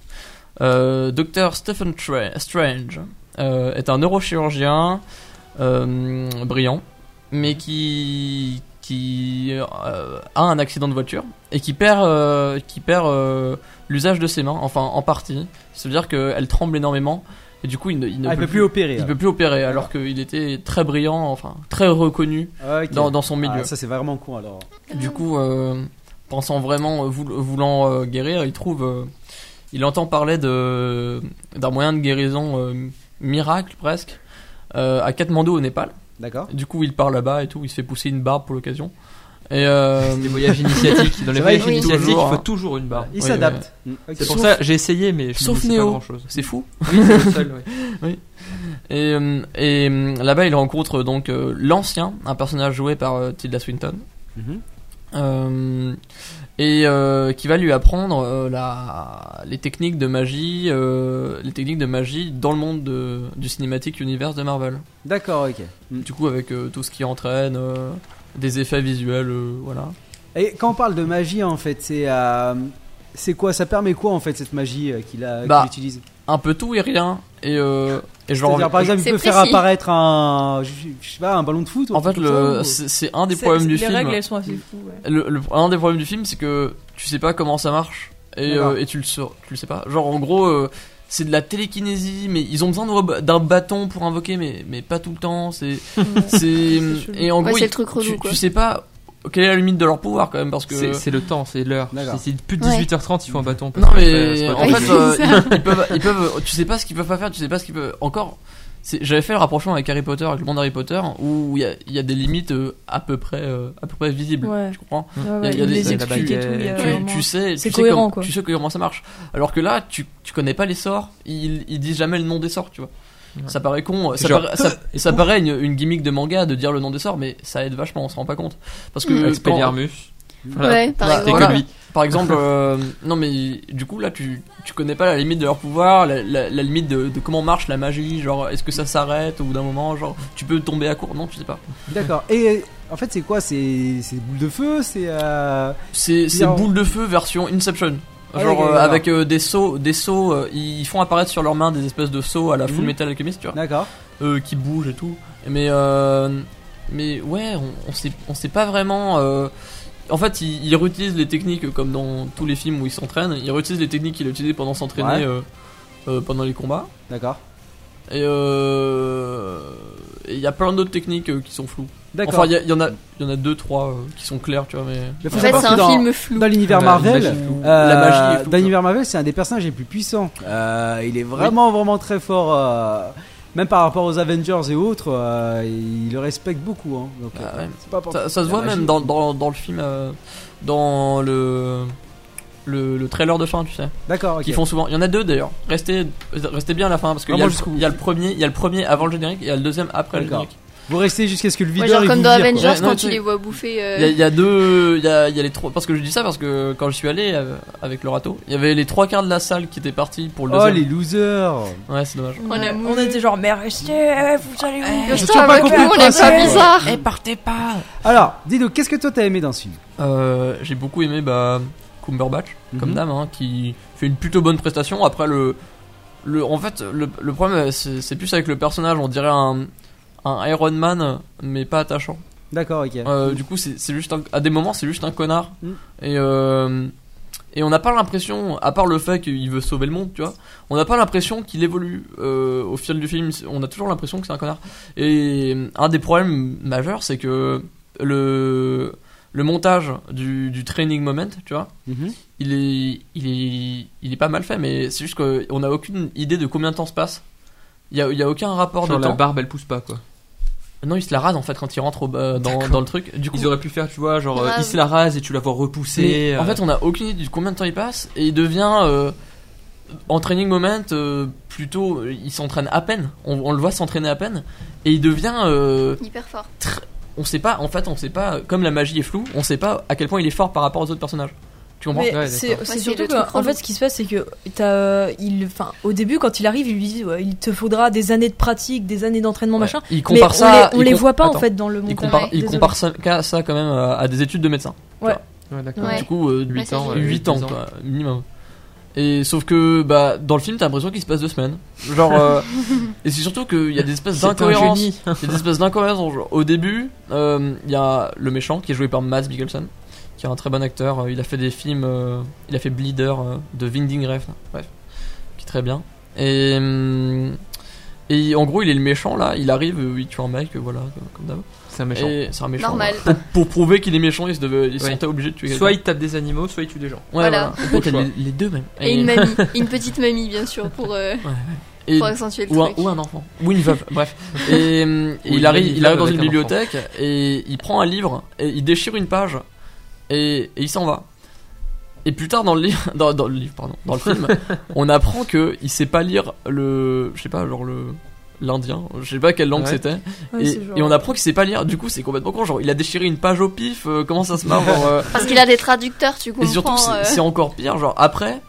Euh, Docteur Stephen Tra- Strange euh, est un neurochirurgien euh, brillant, mais qui qui euh, a un accident de voiture et qui perd euh, qui perd euh, l'usage de ses mains, enfin en partie. C'est-à-dire qu'elle tremble énormément et du coup, il ne, il ne Ah, il peut, peut plus opérer. il peut plus opérer, alors qu'il était très brillant, enfin très reconnu alors. Ok. dans, dans son milieu. Ah, ça c'est vraiment con alors. Du coup, euh, pensant vraiment, euh, voul- voulant euh, guérir, il trouve, euh, il entend parler de d'un moyen de guérison euh, miracle presque euh, à Katmandou au Népal. D'accord. Du coup, il part là-bas et tout, il se fait pousser une barbe pour l'occasion. Et euh, Des voyages initiatiques. Dans les C'est vrai, voyages oui. initiatiques, Toujours, il faut hein. toujours une barre. Il Oui, s'adapte. Mm, ok. C'est pour Sauf- ça j'ai essayé, mais je sauf ne sais pas Néo. grand chose. C'est fou. Oui, c'est le seul, oui. Et, euh, et euh, là-bas, il rencontre donc euh, l'ancien, un personnage joué par euh, Tilda Swinton. Mhm. Euh, et euh, qui va lui apprendre euh, la, les techniques de magie, euh, les techniques de magie dans le monde de, du cinématique univers de Marvel. D'accord, ok. Mm. Du coup, avec euh, tout ce qui entraîne, euh, des effets visuels, euh, voilà. Et quand on parle de magie, en fait, c'est euh, c'est quoi? Ça permet quoi en fait cette magie euh, qu'il a Bah, qu'il utilise? Un peu tout et rien. Et, euh, et genre, C'est-à-dire par exemple, il C'est peut faire précis. apparaître un, je, je sais pas, un ballon de foot. ou un en fait, truc comme le, ça, ou- c'est c'est un des C'est- problèmes du les film. règles, elles sont assez fous. Ouais. Le, le- un des problèmes du film, c'est que tu sais pas comment ça marche et, D'accord. euh, et tu le sais, tu le sais pas. Genre en gros, euh, c'est de la télékinésie, mais ils ont besoin de re- d'un bâton pour invoquer, mais mais pas tout le temps. C'est c'est chelou. et en Ouais, gros, c'est ils- le truc relou, tu, quoi. tu sais pas quelle est la limite de leur pouvoir quand même parce que C'est c'est le temps, c'est l'heure. D'accord. Si c'est plus de Ouais. dix-huit heures trente, il faut un bâton. non parce que mais après, c'est pas en Oui, fait c'est euh, ça. ils, ils peuvent ils peuvent tu sais pas ce qu'ils peuvent pas faire, tu sais pas ce qu'ils peuvent encore. C'est- J'avais fait le rapprochement avec Harry Potter, avec le monde Harry Potter, où il y a, il y a des limites euh, à peu près euh, à peu près visibles. Ouais. Tu comprends? Ouais, Il y a- ouais, il y a il des- les la explique et tout. il y a baguette, tu, vraiment- tu sais, c'est tu sais cohérent, comme- quoi. tu sais comment ça marche. Alors que là, tu, tu connais pas les sorts, ils, ils disent jamais le nom des sorts, tu vois. Ça paraît con, ça, Genre, paraît, ça, ça paraît une, une gimmick de manga de dire le nom des sorts, mais ça aide vachement, on se rend pas compte. Parce que. Expelliarmus. Voilà. Ouais, par Bah, exemple. voilà. que lui. Par exemple, euh, non mais du coup là tu, tu connais pas la limite de leur pouvoir, la, la, la limite de, de comment marche la magie, genre est-ce que ça s'arrête au bout d'un moment, genre tu peux tomber à court, non tu sais pas. D'accord. Et en fait, c'est quoi? C'est c'est des boules de feu? C'est. Euh... C'est c'est Bien. boule de feu version Inception. Ah, Genre ok, euh, d'accord. avec euh, des sauts, des sauts, euh, ils font apparaître sur leurs mains des espèces de sauts à la Full Mhm. Metal Alchemist, tu vois, D'accord. euh, qui bougent et tout. Mais euh, mais ouais, on, on sait on sait pas vraiment. Euh, en fait, ils, ils réutilisent les techniques comme dans tous les films où ils s'entraînent. Ils réutilisent les techniques qu'il a utilisées pendant s'entraîner Ouais. euh, euh, pendant les combats. D'accord. Et euh, et il y a plein d'autres techniques euh, qui sont floues. D'accord. Enfin, il y, a- il y en a, il y en a deux, trois euh, qui sont claires, tu vois. Mais Mais faut En fait, savoir c'est que un dans, film flou. dans l'univers Ouais, Marvel, l'image est floue. euh, La magie est floue, dans quoi. l'univers Marvel, c'est un des personnages les plus puissants. Euh, il est vraiment, vraiment très fort. euh, même par rapport aux Avengers et autres, euh, il le respecte beaucoup. Hein, donc, Ah euh, ouais. c'est pas pour- Ça, ça se la voit magie. même dans, dans, dans le film, euh, dans le, le le trailer de fin, tu sais. D'accord. Ok. Qui font souvent. Il y en a deux d'ailleurs. Restez restez bien à la fin parce qu'il y, Vraiment a le- jusqu'au bout. il y a le premier, il y a le premier avant le générique et il y a le deuxième après le D'accord. générique. Vous restez jusqu'à ce que le Ouais, videur genre il comme vous dans vire, quoi. Avengers Ouais, non, quand tu tu sais. les vois bouffer. euh, Il y, a, il y a deux, il y a, il y a les trois. Parce que je dis ça parce que quand je suis allé euh, avec le râteau, il y avait les trois quarts de la salle qui étaient partis pour le Oh deuxième. les losers. Ouais, c'est dommage. On, On a- a on était genre, mais restez, eh, vous allez où Je J'ai sais toujours pas avec compris nous, le on est pas principe. bizarre. Eh, partez pas. Alors, dis-nous, qu'est-ce que toi t'as aimé dans ce film? Euh, j'ai beaucoup aimé bah Cumberbatch comme Mhm. dame hein, qui fait une plutôt bonne prestation. Après le le en fait le, le problème c'est, c'est plus avec le personnage, on dirait un un Iron Man mais pas attachant. D'accord, ok. Euh, du coup c'est c'est juste un- à des moments c'est juste un connard Mhm. et euh, et on n'a pas l'impression, à part le fait qu'il veut sauver le monde, tu vois, on n'a pas l'impression qu'il évolue euh, au fil du film. On a toujours l'impression que c'est un connard. Et un des problèmes majeurs, c'est que le le montage du, du training moment, tu vois, Mhm. il est il est il est pas mal fait, mais c'est juste qu'on n'a aucune idée de combien de temps se passe. Il y a il y a aucun rapport Genre de la temps. barbe elle pousse pas quoi. Non, il se la rase en fait quand il rentre au, euh, dans D'accord. dans le truc. Du coup, Ils auraient pu faire, tu vois, genre euh, Grave. il se la rase et tu la vois repousser. mais, en euh, fait, on a aucune idée de combien de temps il passe et il devient euh, en training moment euh, plutôt euh, il s'entraîne à peine. On, on le voit s'entraîner à peine et il devient euh, Hyper fort. on sait pas en fait on sait pas comme la magie est floue, on sait pas à quel point il est fort par rapport aux autres personnages. Tu comprends? Mais Ouais, c'est d'accord. c'est Ouais, c'est surtout le que, truc en relou. fait, ce qui se passe, c'est que t'as, il, enfin, au début, quand il arrive, il lui dit, ouais, il te faudra des années de pratique, des années d'entraînement, Ouais. machin. Il Mais compare on ça les, on il les com- voit pas attends. en fait dans le Il montage. compare, Ouais, il Désolé. compare ça, ça quand même à, à des études de médecin. Ouais, d'accord. Ouais. Du coup, euh, Ouais, huit ça, ans. j'ai ouais, vu. huit ans dix quoi, minimum. Et sauf que bah dans le film t'as l'impression qu'il se passe deux semaines. Genre euh, et c'est surtout qu'il y a des espèces C'est un d'incohérences. génie. Il y a des espèces d'incohérences. Genre, au début, euh, il y a le méchant qui est joué par Mads Mikkelsen, qui est un très bon acteur. Il a fait des films, euh, il a fait Bleeder euh, de Winding Refn, bref, qui est très bien. Et hum, et en gros il est le méchant là. Il arrive, euh, il tue un mec, euh, voilà, comme- comme d'hab. C'est un méchant. Et c'est un méchant. Normal. Pour, pour prouver qu'il est méchant, il se devait, il se Ouais. sentait obligé de tuer. Soit quelqu'un. il tape des animaux, soit il tue des gens. Ouais, Voilà. voilà. Peut-être choix. les, les deux même. Et une mamie. Une petite mamie, bien sûr, pour, euh, Et- pour accentuer le ou, un, truc. ou un enfant, ou une veuve, bref. Et, hum, et Ou il une arrive, vieille il arrive dans veuve une avec un bibliothèque et il prend un livre et il déchire une page et, et il s'en va. Et plus tard dans le livre, dans, dans le livre, pardon, dans le film, on apprend que il sait pas lire le, je sais pas, genre le l'indien, je sais pas quelle langue Ouais. c'était. Ouais, et, c'est genre- et on apprend qu'il sait pas lire. Du coup, c'est complètement con. Genre, il a déchiré une page au pif. euh, comment ça se marche genre, euh, Parce qu'il a des traducteurs, tu Et surtout, comprends. c'est euh, c'est encore pire. Genre après.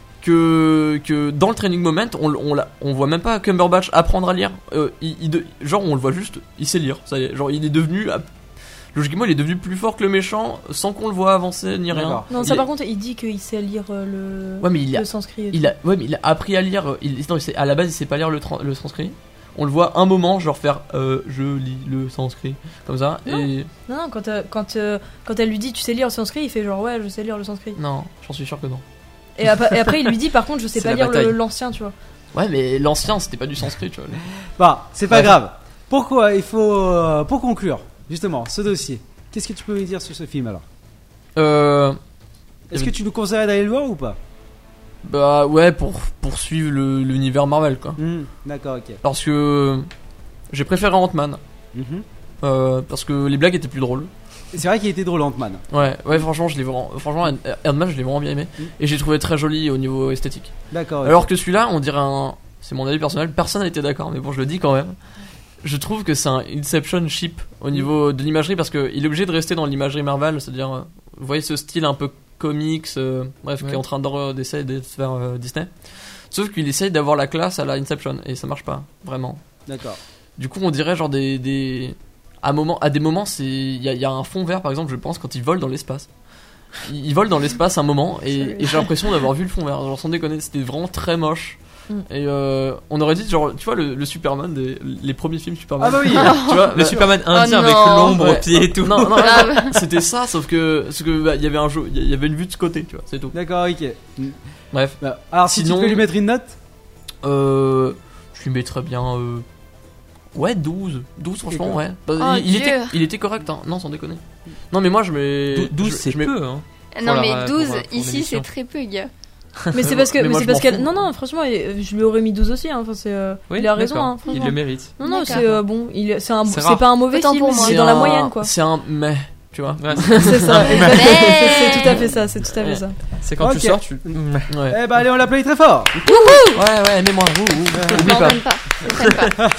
Que, que dans le training moment, on, on, l'a- on voit même pas Cumberbatch apprendre à lire. Euh, il, il de- genre, on le voit juste, il sait lire. Ça y est, genre, il est devenu. à- Logiquement, il est devenu plus fort que le méchant sans qu'on le voit avancer ni rien. D'accord. Non, Il ça est- par contre, il dit qu'il sait lire euh, le, Ouais, mais il a, le sanskrit. et il a, ouais, mais il a appris à lire. euh, Il, non, il sait- à la base, il sait pas lire le, tran- le sanskrit. On le voit un moment, genre faire euh, je lis le sanskrit comme ça. Non. Et tout. Non, non, quand, euh, quand, euh, quand elle lui dit tu sais lire le sanskrit, il fait genre ouais, je sais lire le sanskrit. non, j'en suis sûr que non. Et après, et après, il lui dit par contre, je sais C'est pas la lire le- bataille. l'ancien, tu vois. Ouais, mais l'ancien, c'était pas du sanskrit, tu vois. Bah, c'est pas Ouais. grave. Pourquoi il faut, euh, pour conclure, justement, ce dossier, qu'est-ce que tu peux me dire sur ce film alors? Euh. Est-ce que tu nous conseillerais d'aller le voir ou pas? Bah ouais, pour poursuivre le- l'univers Marvel, quoi. Hmm, D'accord, ok. Parce que j'ai préféré Ant-Man. Mhm. Euh, parce que les blagues étaient plus drôles. C'est vrai qu'il était drôle, Ant-Man. Ouais, ouais, franchement, je l'ai vraiment, franchement, Ant-Man, je l'ai vraiment bien aimé. Mm. Et j'ai trouvé très joli au niveau esthétique. D'accord. ok. Alors que celui-là, on dirait un, c'est mon avis personnel, personne n'a été d'accord, mais bon, je le dis quand même. Je trouve que c'est un Inception cheap au niveau de l'imagerie parce qu'il est obligé de rester dans l'imagerie Marvel, c'est-à-dire, euh, vous voyez ce style un peu comics, euh, bref, Ouais. qui est en train d'en- d'essayer de se faire euh, Disney. Sauf qu'il essaye d'avoir la classe à la Inception et ça marche pas, vraiment. D'accord. Du coup, on dirait genre des. des... À, moment, à des moments, c'est il y, a- il y a un fond vert, par exemple, je pense, quand ils volent dans l'espace. Ils, ils volent dans l'espace un moment et, et j'ai l'impression d'avoir vu le fond vert. Genre, sans déconner, c'était vraiment très moche. Mm. Et euh, on aurait dit, genre, tu vois, le, le Superman, des, les premiers films Superman. Ah bah oui. Tu vois, Le Superman indien Oh avec non. l'ombre Ouais. au pied et tout. Non, non, Grave. c'était ça, sauf que, sauf que bah, il y avait un jeu, il y avait une vue de ce côté, tu vois, c'est tout. D'accord, ok. Bref, Bah, alors si Sinon- tu peux lui mettre une note. euh, je lui mettrais bien, euh, ouais, douze, douze franchement, D'accord. ouais. Bah, Oh, il, il était, dur. il était correct, hein. Non, sans déconner. Non, mais moi je mets douze, je- c'est je mets- peu, hein. Non, Pour mais la- douze, pour, euh, pour ici, l'émission. c'est très peu, gars. Mais c'est parce que, Mais mais moi, c'est je parce m'en qu'elle. fou. Non, non, franchement, il- je lui aurais mis douze aussi. Hein. Enfin, c'est, euh, Oui, il a raison. d'accord. Hein, Il franchement. le mérite. Non, non, D'accord. c'est euh, bon. Il, c'est un, C'est c'est rare. pas un mauvais Autant film, pour moi. il est c'est dans la un- moyenne, quoi. C'est un mais, tu vois. Ouais, C'est ça. exactement, Mais- c'est, c'est tout à fait ça. C'est tout à fait ça. c'est quand Ok. tu sors, tu. Ouais, Eh bah allez, on l'applaudit très fort. ouais, ouais, aimez-moi. Ouh, ouh, Oublie Non, pas. même pas. Je t'aime pas.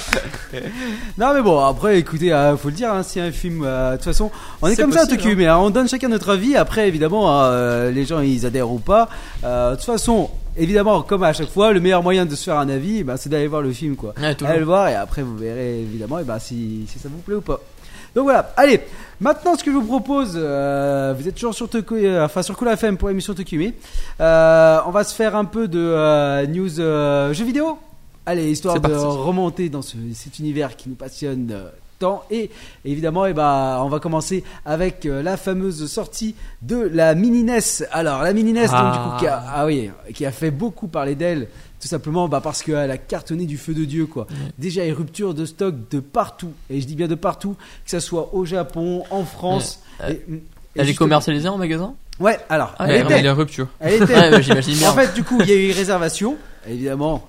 Non mais bon, après écoutez, euh, faut le dire, hein, si un film, euh, de toute façon, on est, C'est comme ça à possible, Tokyo, mais hein, on donne chacun notre avis. Après évidemment, euh, les gens ils adhèrent ou pas. Euh, de toute façon, évidemment, comme à chaque fois, le meilleur moyen de se faire un avis, bah, c'est d'aller voir le film, quoi. Ouais, toujours. Allez le voir et après vous verrez évidemment, et bah, si, si ça vous plaît ou pas. Donc voilà, allez, maintenant ce que je vous propose, euh, vous êtes toujours sur Tokyo, euh, enfin sur Cool F M pour l'émission Tokyo, euh, on va se faire un peu de euh, news euh, jeux vidéo. Allez, histoire C'est de parti. remonter dans ce, cet univers qui nous passionne euh, tant. Et évidemment, eh ben, on va commencer avec euh, la fameuse sortie de la mini N E S. Alors, la mini N E S, donc, du coup, Ah. qui a, ah oui, qui a fait beaucoup parler d'elle. Tout simplement bah, parce qu'elle a cartonné du feu de Dieu, quoi. Déjà, il y a une rupture de stock de partout. Et je dis bien de partout, que ce soit au Japon, en France. Ouais. Et- et Elle est justement- commercialisée en magasin? Ouais, alors, Ah, elle Ouais, était. il est en rupture. Elle était. Ouais, ouais, j'imagine bien. En fait, du coup, il y a eu une réservation, évidemment,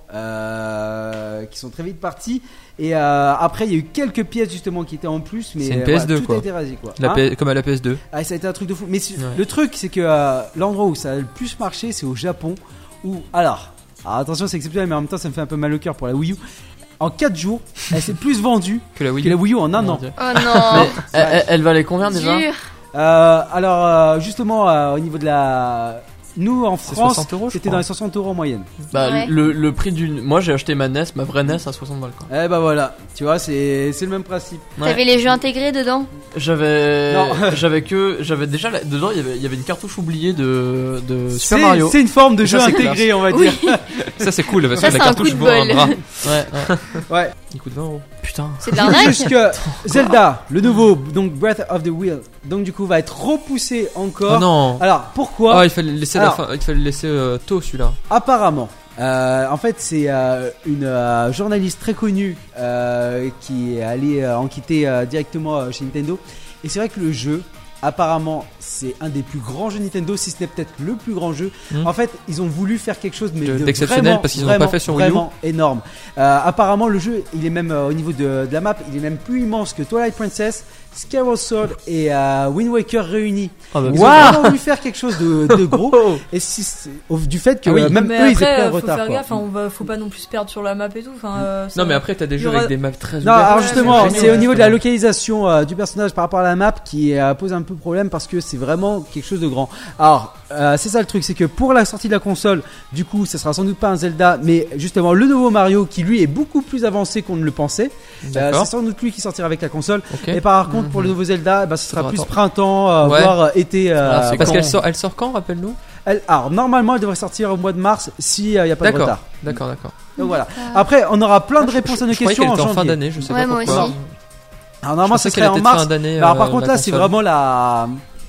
euh, qui sont très vite parties. Et euh, après, il y a eu quelques pièces justement qui étaient en plus, mais C'est une euh, P S deux, voilà, tout quoi. a été rasé, quoi. La Hein P- Comme à la P S deux. Ah, ça a été un truc de fou. Mais c'est- Ouais. le truc, c'est que euh, l'endroit où ça a le plus marché, c'est au Japon. Où, alors, alors, attention, c'est exceptionnel, mais en même temps, ça me fait un peu mal au cœur pour la Wii U. En quatre jours, elle s'est plus vendue Que la Wii que la U. Wii U en un Mon an. Dieu. Oh non. Elle, elle- elle valait combien déjà? Dur. Euh, alors, euh, justement, euh, au niveau de la. Nous, en C'est France, soixante euros, je c'était crois. dans les soixante euros en moyenne. Bah, Ouais. le, le prix d'une. Moi j'ai acheté ma N E S, ma vraie N E S à soixante balles quoi. Eh bah voilà, tu vois, c'est c'est le même principe. Ouais. T'avais les jeux intégrés dedans? J'avais. Non. J'avais que. J'avais déjà. la- Dedans il y avait, il y avait une cartouche oubliée de, de Super C'est- Mario. C'est une forme de Ça, jeu c'est intégré, on va Oui. dire. Ça, c'est cool parce Ça, que la c'est un cartouche coup de vaut un bol. bras. Ouais, ouais. Ouais. Il coûte vingt euros. Putain. C'est de l'arnaque? Juste que Zelda, le nouveau, donc Breath of the Wild, donc du coup va être repoussé encore. Oh non. Alors pourquoi? Ah, il fallait le laisser, à la Alors. fin- il fallait le laisser euh, tôt celui-là. Apparemment, euh, en fait c'est euh, une euh, journaliste très connue euh, qui est allée euh, enquêter euh, directement euh, chez Nintendo. Et c'est vrai que le jeu, apparemment, c'est un des plus grands jeux Nintendo, si ce n'est peut-être le plus grand jeu. Mhm. En fait, ils ont voulu faire quelque chose mais De- de d'exceptionnel vraiment, parce qu'ils en ont pas vraiment, fait sur Wii U. vraiment énorme. Euh, apparemment, le jeu, il est même euh, au niveau de, de la map, il est même plus immense que Twilight Princess, Skyward Sword et euh, Wind Waker réunis. Ah bah, Ils ont vraiment voulu faire quelque chose de, de gros. Et si, c'est- au- du fait que Ah oui. euh, même mais eux, ils après, étaient en faut retard. faire quoi. gaffe, hein, on va, faut pas non plus se perdre sur la map et tout. Enfin, euh, ça- Non, mais après, t'as des il y jeux aura- avec des maps très Non, ouvertes. alors Ouais, justement, mais c'est génial, au niveau de la justement. localisation euh, du personnage par rapport à la map qui euh, pose un peu problème parce que c'est vraiment quelque chose de grand. Alors, euh, c'est ça le truc, c'est que pour la sortie de la console, du coup, ça sera sans doute pas un Zelda, mais justement le nouveau Mario qui lui est beaucoup plus avancé qu'on ne le pensait. Euh, D'accord. c'est sans doute lui qui sortira avec la console. Ok. Et par contre, pour le Mhm. nouveau Zelda, bah, ce sera Faudra plus attendre. printemps, euh, Ouais. voire euh, été. euh, Ah, c'est Parce quand qu'elle sort, elle sort quand, rappelle-nous? elle- alors, normalement, elle devrait sortir au mois de mars si il n'y a pas de D'accord. retard. D'accord, d'accord. Donc voilà. Après, on aura plein de réponses à nos Je croyais questions qu'elle en était en fin janvier. d'année, je sais Ouais, pas moi pourquoi. aussi. Alors normalement, Je ça pensais qu'elle serait en était de mars. fin d'année, Alors euh, par contre la là, c'est console. vraiment la.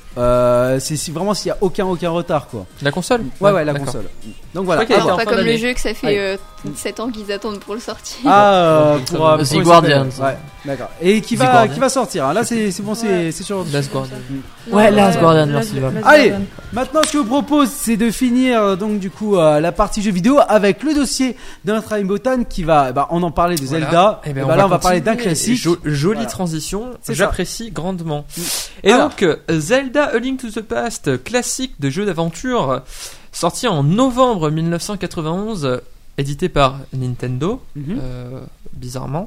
Euh, c'est si- vraiment s'il y a aucun aucun retard quoi. La console? Ouais ouais, la d'accord. console. Donc voilà. Je crois qu'elle Alors, était en Pas fin comme le d'année. jeu que ça fait Allez. euh, sept ans qu'ils attendent pour le sortir. ah euh, Ça pour va. euh, The comment il Guardian. s'appelle Ouais, d'accord. Et qui The va Guardian. qui va sortir. hein. Là c'est c'est bon, c'est Ouais. c'est sûr. Last Guardian. Ouais, Last Guardian, Last- merci, Val. Last Allez. Guardian. Maintenant, ce que je vous propose, c'est de finir euh, donc du coup euh, la partie jeux vidéo avec le dossier de notre ami Botan qui va. Bah, on en parlait de Voilà. Zelda. Eh Et ben, bah, là, on va parler continuer. d'un classique. Jo- jolie Voilà. transition, C'est ça. j'apprécie grandement. Et Alors. donc, euh, Zelda A Link to the Past, classique de jeu d'aventure, sorti en novembre mille neuf cent quatre-vingt-onze, édité par Nintendo, Mhm. euh, bizarrement,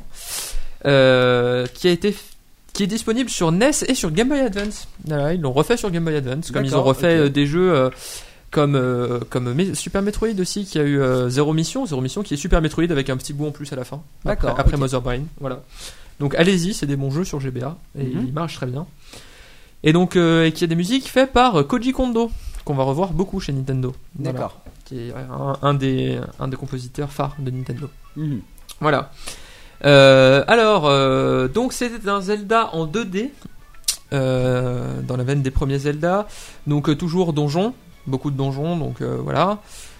euh, qui a été qui est disponible sur N E S et sur Game Boy Advance. Voilà, ils l'ont refait sur Game Boy Advance, comme ils ont D'accord, refait ok. euh, des jeux euh, comme euh, comme Me- Super Metroid aussi, qui a eu euh, Zero Mission, Zero Mission qui est Super Metroid avec un petit bout en plus à la fin. D'accord, Après, après ok. Mother Brain, voilà. Donc allez-y, c'est des bons jeux sur G B A et Mhm. ils marchent très bien. Et donc euh, et qui a des musiques faites par euh, Koji Kondo, qu'on va revoir beaucoup chez Nintendo. Voilà. D'accord. Qui est un, un des un des compositeurs phares de Nintendo. Mhm. Voilà. Euh, alors, euh, donc c'était un Zelda en deux D, euh, dans la veine des premiers Zelda. Donc euh, toujours donjon, beaucoup de donjons. Donc euh, voilà.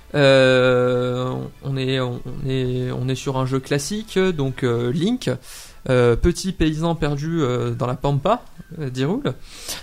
Euh, on est on est on est sur un jeu classique. Donc euh, Link, euh, petit paysan perdu euh, dans la pampa euh, d'Hyrule,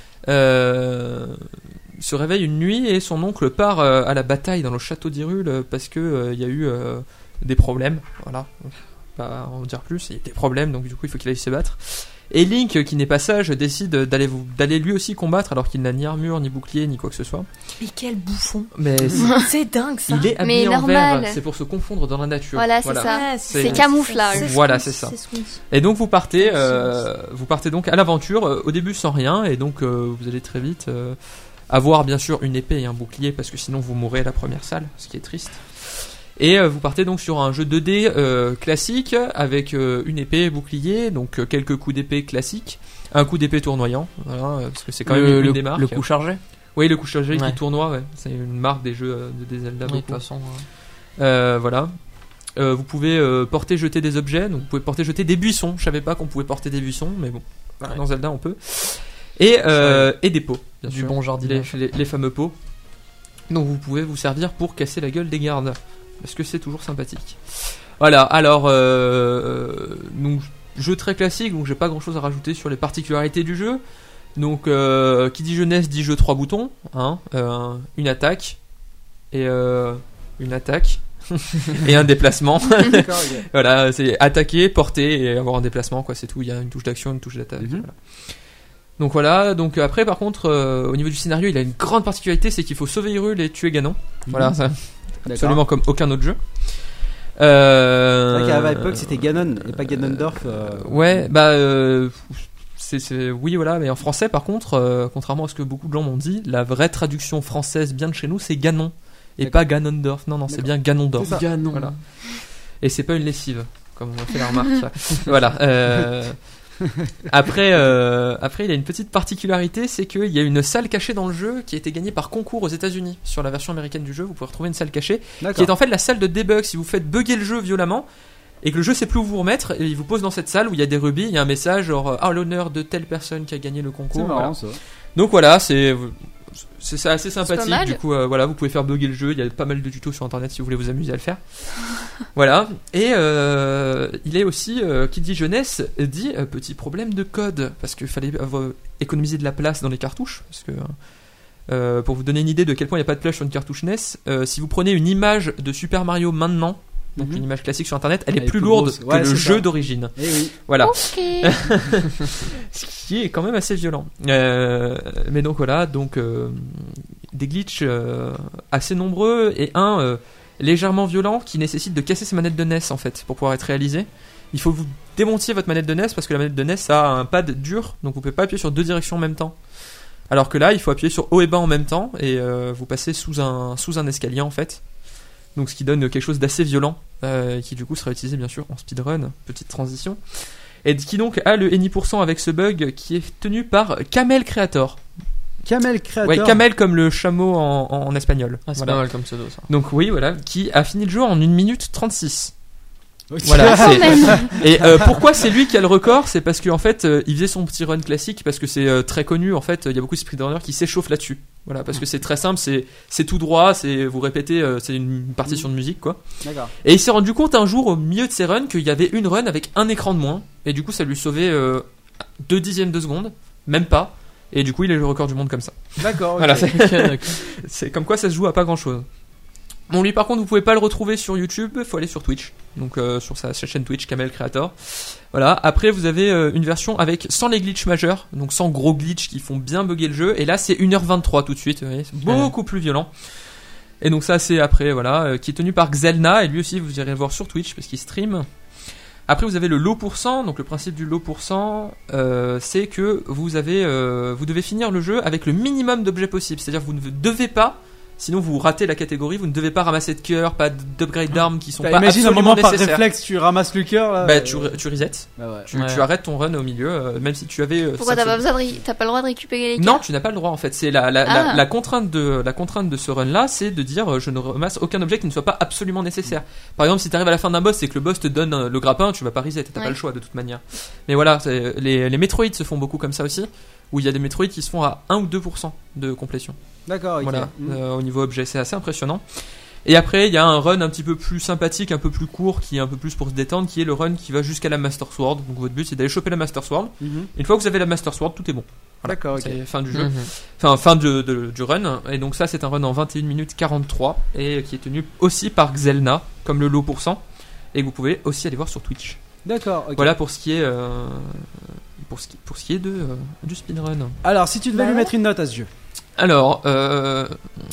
euh, se réveille une nuit et son oncle part euh, à la bataille dans le château d'Hyrule euh, parce que euh, il y a eu euh, des problèmes. Voilà. Pas en dire plus, il y a des problèmes, donc du coup il faut qu'il aille se battre. Et Link, qui n'est pas sage, décide d'aller vous- d'aller lui aussi combattre alors qu'il n'a ni armure, ni bouclier, ni quoi que ce soit. Mais quel bouffon. Mais c'est- C'est dingue ça. il est Mais habillé en normal. vert, c'est pour se confondre dans la nature. Voilà, c'est ça. Ouais, C'est- C'est camouflage. c'est ce Voilà, qu'on- c'est ça. ce qu'on dit. Et donc vous partez, Quel euh, vous partez donc à l'aventure, euh, au début sans rien, et donc euh, vous allez très vite euh, avoir bien sûr une épée et un bouclier parce que sinon vous mourrez à la première salle, ce qui est triste. Et euh, vous partez donc sur un jeu deux D euh, classique avec euh, une épée et bouclier, donc euh, quelques coups d'épée classiques, un coup d'épée tournoyant, voilà, euh, parce que c'est quand même le, une le- des marques. le coup chargé. Oui, le coup chargé Ouais. qui tournoie, ouais. C'est une marque des jeux euh, de des Zelda. Oui, de beaucoup. toute façon. ouais. Euh, voilà. Euh, vous pouvez euh, porter jeter des objets, donc vous pouvez porter jeter des buissons. Je savais pas qu'on pouvait porter des buissons, mais bon, voilà, Ouais. dans Zelda on peut. Et, euh, et des pots, bien Du sûr. bon les, jardinage. les, les fameux pots. Donc vous pouvez vous servir pour casser la gueule des gardes, parce que c'est toujours sympathique. Voilà. Alors, euh, donc jeu très classique, donc j'ai pas grand chose à rajouter sur les particularités du jeu. Donc, euh, qui dit jeunesse dit jeu trois boutons, hein, euh, une attaque et euh, une attaque et un déplacement. D'accord, ok. Voilà, c'est attaquer, porter et avoir un déplacement, quoi, c'est tout. Il y a une touche d'action, une touche d'attaque. Mhm. Voilà. Donc voilà. Donc après, par contre, euh, au niveau du scénario, il a une grande particularité, c'est qu'il faut sauver Hyrule et tuer Ganon. Voilà, ça, D'accord. absolument comme aucun autre jeu. Euh, C'est vrai qu'à l'époque c'était Ganon et pas Ganondorf. euh, Ouais, bah euh, c'est, c'est oui voilà, mais en français par contre, euh, contrairement à ce que beaucoup de gens m'ont dit, la vraie traduction française bien de chez nous c'est Ganon et D'accord. pas Ganondorf. Non non, c'est D'accord. bien Ganondorf. C'est ça. Ganon. Voilà. Et c'est pas une lessive, comme on a fait la remarque. ça. Voilà. euh, Après, euh, après, il y a une petite particularité, c'est qu'il y a une salle cachée dans le jeu qui a été gagnée par concours aux États-Unis. Sur la version américaine du jeu, vous pouvez retrouver une salle cachée qui D'accord. est en fait la salle de debug. Si vous faites bugger le jeu violemment et que le jeu sait plus où vous remettre, et il vous pose dans cette salle où il y a des rubis, il y a un message genre ah l'honneur de telle personne qui a gagné le C'est concours. marrant Voilà. ça. Donc voilà, c'est c'est c'est assez sympathique. mal. Du coup, euh, voilà, vous pouvez faire bugger le jeu. Il y a pas mal de tutos sur internet si vous voulez vous amuser à le faire. Voilà. Et euh, il est aussi euh, qui dit jeunesse dit euh, petit problème de code parce qu'il fallait avoir- économiser de la place dans les cartouches parce que euh, pour vous donner une idée de quel point il n'y a pas de place sur une cartouche N E S, euh, si vous prenez une image de Super Mario maintenant, donc Mhm. une image classique sur internet, elle est Elle est plus plus lourde grosse. que Ouais, le c'est jeu ça. d'origine. Eh oui. Voilà. Ok. Ce qui est quand même assez violent. Euh, mais donc voilà, donc euh, des glitches euh, assez nombreux et un euh, légèrement violent qui nécessite de casser ses manettes de N E S en fait pour pouvoir être réalisé. Il faut que vous démontiez votre manette de N E S parce que la manette de N E S a un pad dur, donc vous pouvez pas appuyer sur deux directions en même temps. Alors que là, il faut appuyer sur haut et bas en même temps et euh, vous passez sous un sous un escalier en fait. Donc ce qui donne quelque chose d'assez violent, euh, qui du coup sera utilisé bien sûr en speedrun, petite transition. Et qui donc a le N I pour cent avec ce bug qui est tenu par Camel Creator. Camel Creator. Ouais, Camel comme le chameau en, en, en espagnol. Ah, c'est Voilà. pas mal comme pseudo ça. Donc oui, voilà, qui a fini le jeu en une minute trente-six. Oui. Voilà, Quand c'est- même. Et euh, pourquoi c'est lui qui a le record? C'est parce qu'en fait, euh, il faisait son petit run classique parce que c'est euh, très connu. En fait, il y a beaucoup de speedrunners qui s'échauffent là-dessus. Voilà, parce que c'est très simple, c'est c'est tout droit, c'est vous répétez, euh, c'est une partition de musique quoi. D'accord. Et il s'est rendu compte un jour au milieu de ses runs qu'il y avait une run avec un écran de moins et du coup ça lui sauvait euh, deux dixièmes de seconde, même pas. Et du coup il a le record du monde comme ça. D'accord. ok. Voilà, c'est- Ok, d'accord. c'est comme quoi ça se joue à pas grand chose. Bon, lui par contre, vous pouvez pas le retrouver sur YouTube, faut aller sur Twitch, donc euh, sur sa, sa chaîne Twitch, Camel Creator. Voilà. Après, vous avez euh, une version avec sans les glitches majeurs, donc sans gros glitches qui font bien bugger le jeu. Et là, c'est une heure vingt-trois tout de suite. Vous voyez, c'est beaucoup plus violent. Et donc ça c'est après voilà, euh, qui est tenu par Xelna et lui aussi vous irez le voir sur Twitch parce qu'il stream. Après vous avez le lot pour cent, donc le principe du lot pour cent, euh, c'est que vous avez, euh, vous devez finir le jeu avec le minimum d'objets possible, c'est-à-dire que vous ne devez pas, sinon vous ratez la catégorie, vous ne devez pas ramasser de cœur, pas d'upgrade d'armes qui sont Bah, pas imagine un absolument moment par nécessaires. réflexe, tu ramasses le cœur là. Bah euh, tu, tu resets, bah ouais. tu, Ouais. tu arrêtes ton run au milieu, euh, même si tu avais. euh, Pourquoi cinq t'as pas, secondes. besoin de ré- t'as pas le droit de récupérer les Non, cartes tu n'as pas le droit en fait. C'est la, la, la, Ah. la contrainte de la contrainte de ce run là, c'est de dire euh, je ne ramasse aucun objet qui ne soit pas absolument nécessaire. Par exemple, si tu arrives à la fin d'un boss et que le boss te donne euh, le grappin, tu vas pas reset, t'as Ouais. pas le choix de toute manière. Mais voilà, c'est- les les Metroid se font beaucoup comme ça aussi, où il y a des Metroid qui se font à un ou deux pour cent de complétion. D'accord, ok. Voilà, Mm. euh, au niveau objet, c'est assez impressionnant. Et après, il y a un run un petit peu plus sympathique, un peu plus court, qui est un peu plus pour se détendre, qui est le run qui va jusqu'à la Master Sword. Donc votre but, c'est d'aller choper la Master Sword. Mhm. Une fois que vous avez la Master Sword, tout est bon. Voilà, D'accord, ok. c'est fin du jeu. Mhm. Enfin, fin de, de- du run. Et donc ça, c'est un run en vingt et une minutes quarante-trois et qui est tenu aussi par Xelna, comme le lot pour cent. Et que vous pouvez aussi aller voir sur Twitch. D'accord, ok. Voilà pour ce qui est euh, pour ce qui, pour ce qui est de euh, du speedrun. Alors, si tu devais Bah lui ouais. mettre une note à ce jeu. Alors, euh,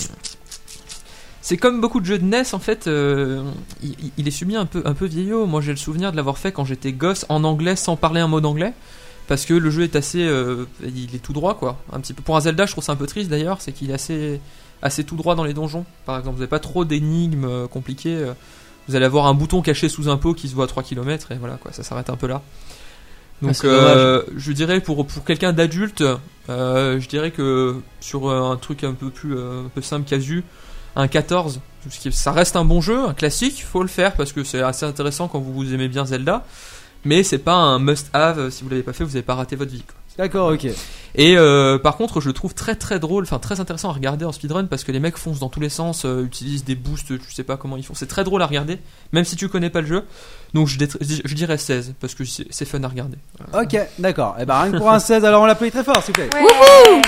c'est comme beaucoup de jeux de N E S en fait, euh, il, il est subi un peu, un peu vieillot. Moi j'ai le souvenir de l'avoir fait quand j'étais gosse en anglais sans parler un mot d'anglais. Parce que le jeu est assez. Euh, il est tout droit quoi. Un petit peu. Pour un Zelda, je trouve ça un peu triste d'ailleurs, c'est qu'il est assez, assez tout droit dans les donjons. Par exemple, vous n'avez pas trop d'énigmes euh, compliquées. euh, Vous allez avoir un bouton caché sous un pot qui se voit à trois kilomètres et voilà quoi, ça s'arrête un peu là. Donc c'est euh, je dirais pour, pour quelqu'un d'adulte, euh, je dirais que sur euh, un truc un peu plus euh, un peu simple casu, un quatorze, parce que ça reste un bon jeu, un classique, faut le faire parce que c'est assez intéressant quand vous, vous aimez bien Zelda, mais c'est pas un must-have, si vous l'avez pas fait, vous n'avez pas raté votre vie quoi. D'accord, ok. Et euh, par contre, je le trouve très très drôle, enfin très intéressant à regarder en speedrun parce que les mecs foncent dans tous les sens, euh, utilisent des boosts, tu sais pas comment ils font. C'est très drôle à regarder, même si tu connais pas le jeu. Donc je, dé- je dirais seize parce que c'est c'est fun à regarder. Ok, d'accord. Et bah, rien que pour un seize, alors on l'applaudit très fort, s'il vous plaît. Ouais.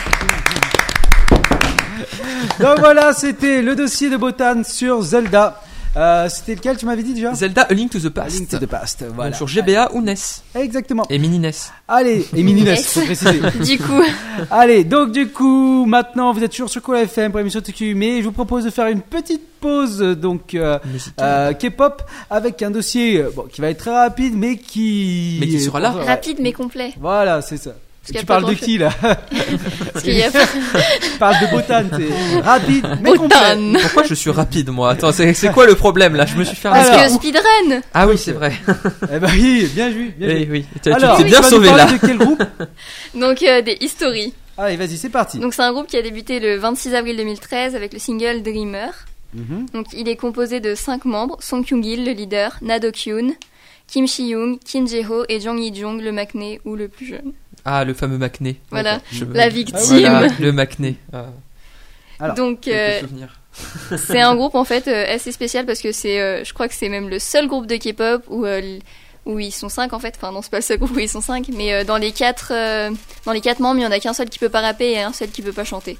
Donc voilà, c'était le dossier de Botan sur Zelda. Euh, c'était lequel tu m'avais dit déjà? Zelda A Link to the A Past. Link to the Past, voilà. Donc sur G B A ou N E S Exactement. et Mini N E S. Allez, et mini N E S, Yes. faut préciser. Du coup, Allez, donc du coup, maintenant vous êtes toujours sur Cola F M pour l'émission T Q, mais je vous propose de faire une petite pause, donc euh, euh, K-pop, avec un dossier euh, bon, qui va être très rapide, mais qui. Mais qui sera là. Ouais. rapide mais complet. Voilà, c'est ça. qu'il y a Tu pas parles de grand-chose. qui là? Parce qu'il y a pas Tu parles de Botan, c'est rapide, mais complet. Botan. Pourquoi je suis rapide moi? Attends, c'est c'est quoi le problème là? Je me suis fait un Parce Alors. que speedrun. Ah oui, c'est vrai. Eh ben oui, bien joué, bien joué. Eh oui, tu tu Alors, t'es bien tu vas nous sauvé parler là. de quel groupe? Donc euh, des History. Allez, vas-y, c'est parti. Donc c'est un groupe qui a débuté le vingt-six avril deux mille treize avec le single Dreamer. Mhm. Donc il est composé de cinq membres, Song Kyung-il le leader, Na Do-kyun, Kim Si-young, Kim Jae-ho et Jung Hee-jung le maknae ou le plus jeune. Ah, le fameux Maknae. Voilà, Je- la victime. Voilà, le Maknae. Ah, Alors, Donc quelques euh, souvenirs. c'est un groupe en fait euh, assez spécial parce que c'est, euh, je crois que c'est même le seul groupe de K-pop où euh, l- où ils sont cinq en fait. Enfin non, c'est pas le seul groupe où ils sont cinq, mais euh, dans les quatre euh, dans les quatre membres, il y en a qu'un seul qui peut pas rapper et un seul qui peut pas chanter.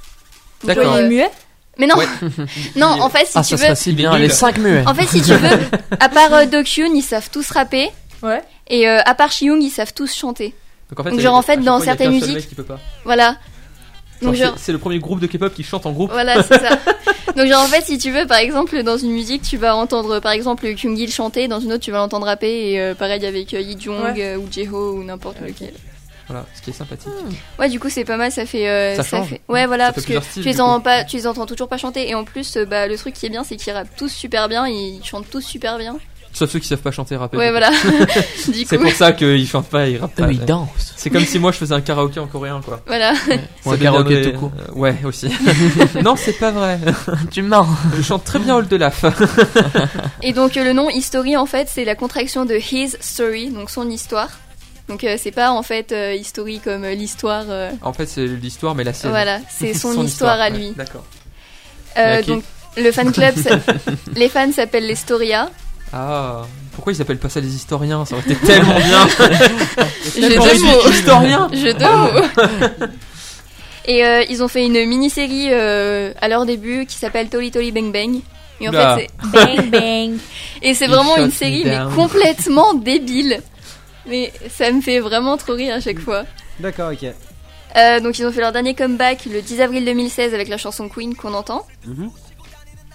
Donc, D'accord. euh, Il est muet. Mais non, Ouais. non, en fait si Ah, tu ça veux, serait si bien, Nul. les cinq muets. en fait si tu veux, à part euh, Do-kyun, ils savent tous rapper Ouais. et euh, à part Shi-young, ils savent tous chanter. Donc en fait, Donc, il y a- genre, en fait, à chaque dans fois, il y a certaines qu'un seul musiques- mec qui peut pas. Voilà. Genre, Donc c'est- genre c'est le premier groupe de K-pop qui chante en groupe. Voilà, c'est ça. Donc genre en fait, si tu veux, par exemple, dans une musique, tu vas entendre par exemple Kyung-il chanter, dans une autre, tu vas l'entendre rapper, et euh, pareil avec euh, Lee-jung Ouais. euh, ou Jae-ho ou n'importe lequel. Voilà, ce qui est sympathique. Ouais, du coup, c'est pas mal, ça fait... euh, Ça change. fait... Ouais, voilà, Ça fait parce que plusieurs styles, tu les, du entends coup. pas, tu les entends toujours pas chanter, et en plus, euh, bah, le truc qui est bien, c'est qu'ils rappent tous super bien, ils chantent tous super bien. Sauf ceux qui savent pas chanter, rapper. Ouais, voilà. Du C'est coup, pour ça qu'ils chantent pas, ils rappent pas. Eux, ils dansent. C'est comme si moi je faisais un karaoké en coréen, quoi. voilà. Ou un Ça karaoké deviendrait- tout court. euh, ouais, aussi. Non, c'est pas vrai. Tu mens. Je chante très bien Hold the Laugh. Et donc, euh, le nom History, en fait, c'est la contraction de His Story, donc son histoire. Donc, euh, c'est pas en fait euh, History comme euh, l'histoire. euh, En fait, c'est l'histoire, mais la sienne. Voilà, c'est son, histoire, à ouais, lui. D'accord. Euh, Ok. donc le fan club, ça- les fans s'appellent les Storia. Ah, pourquoi ils appellent pas ça les historiens? Ça aurait été tellement bien. Jeu J'aurais de dit mots. historien. Jeu de mots. Et euh, ils ont fait une mini-série euh, à leur début qui s'appelle Toli Toli Bang Bang. Et en Oula. fait, c'est Bang bang. et c'est Il vraiment shot une me série mais down. complètement débile. Mais ça me fait vraiment trop rire à chaque fois. D'accord, ok. Euh, donc ils ont fait leur dernier comeback le dix avril deux mille seize avec la chanson Queen qu'on entend. Mhm.